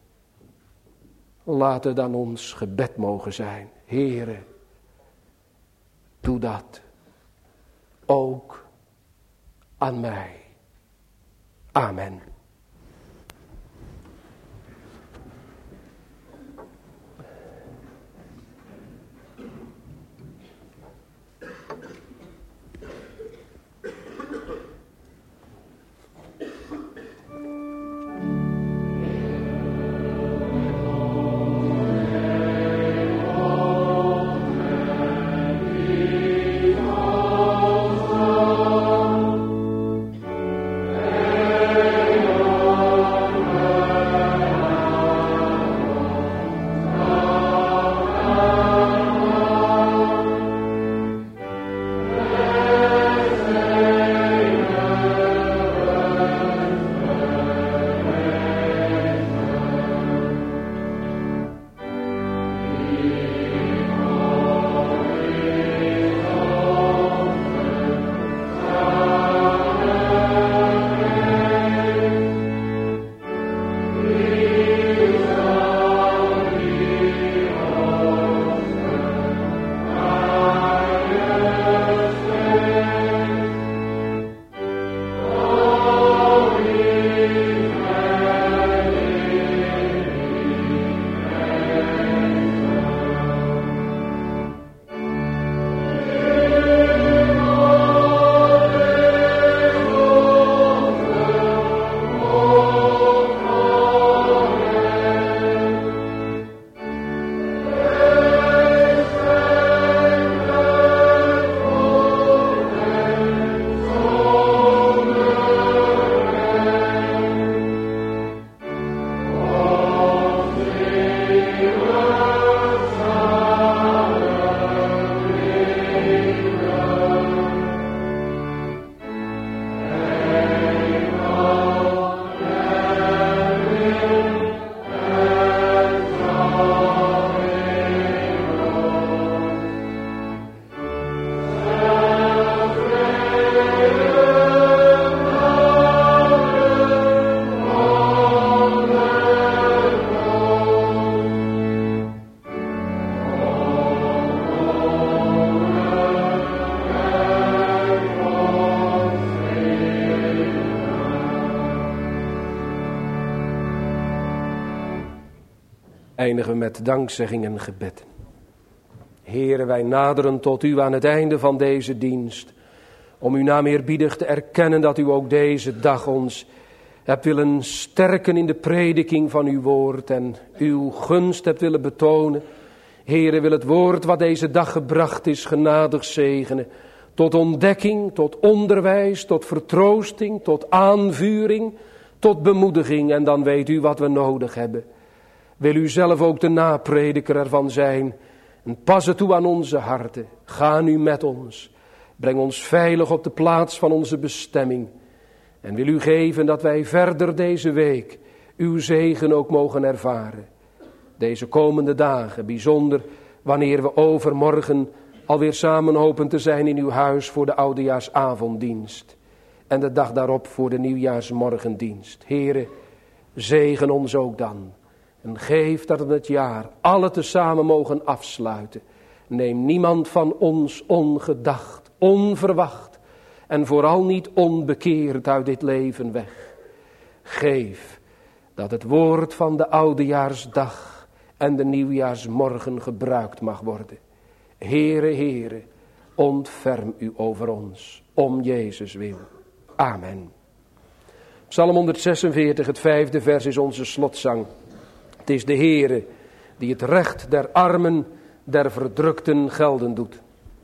Laat het dan ons gebed mogen zijn. Heere, doe dat ook aan mij. Amen. Oh eindigen we met dankzegging en gebed. Heere, wij naderen tot u aan het einde van deze dienst, om uw naam eerbiedig te erkennen dat u ook deze dag ons hebt willen sterken in de prediking van uw woord en uw gunst hebt willen betonen. Heere, wil het woord wat deze dag gebracht is genadig zegenen, tot ontdekking, tot onderwijs, tot vertroosting, tot aanvuring, tot bemoediging. En dan weet u wat we nodig hebben. Wil u zelf ook de naprediker ervan zijn en pas het toe aan onze harten. Ga nu met ons. Breng ons veilig op de plaats van onze bestemming. En wil u geven dat wij verder deze week uw zegen ook mogen ervaren. Deze komende dagen, bijzonder wanneer we overmorgen alweer samen hopen te zijn in uw huis voor de oudejaarsavonddienst. En de dag daarop voor de nieuwjaarsmorgendienst. Heere, zegen ons ook dan. En geef dat we het jaar alle tezamen mogen afsluiten. Neem niemand van ons ongedacht, onverwacht en vooral niet onbekeerd uit dit leven weg. Geef dat het woord van de oudejaarsdag en de nieuwjaarsmorgen gebruikt mag worden. Heere, Heere, ontferm u over ons, om Jezus wil. Amen. Psalm honderdzesenveertig, het vijfde vers is onze slotzang. Het is de Heere die het recht der armen, der verdrukten gelden doet.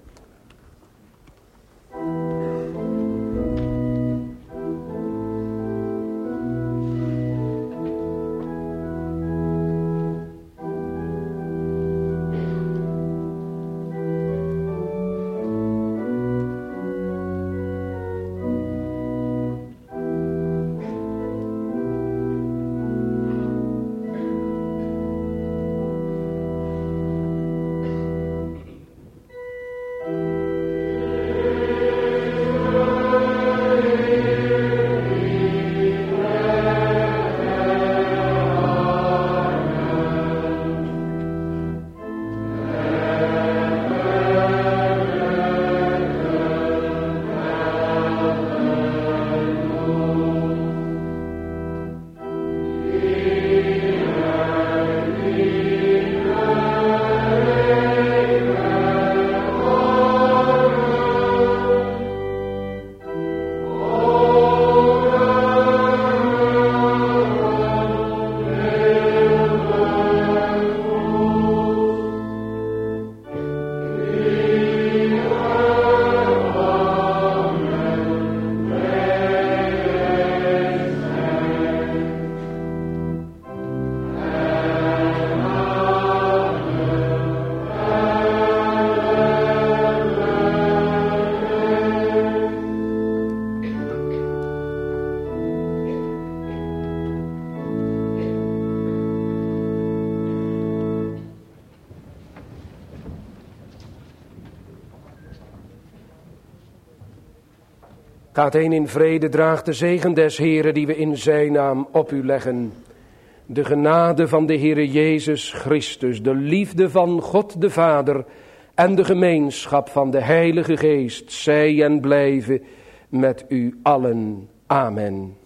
Gaat heen in vrede, draagt de zegen des Heeren die we in zijn naam op u leggen. De genade van de Heere Jezus Christus, de liefde van God de Vader en de gemeenschap van de Heilige Geest, zij en blijven met u allen. Amen.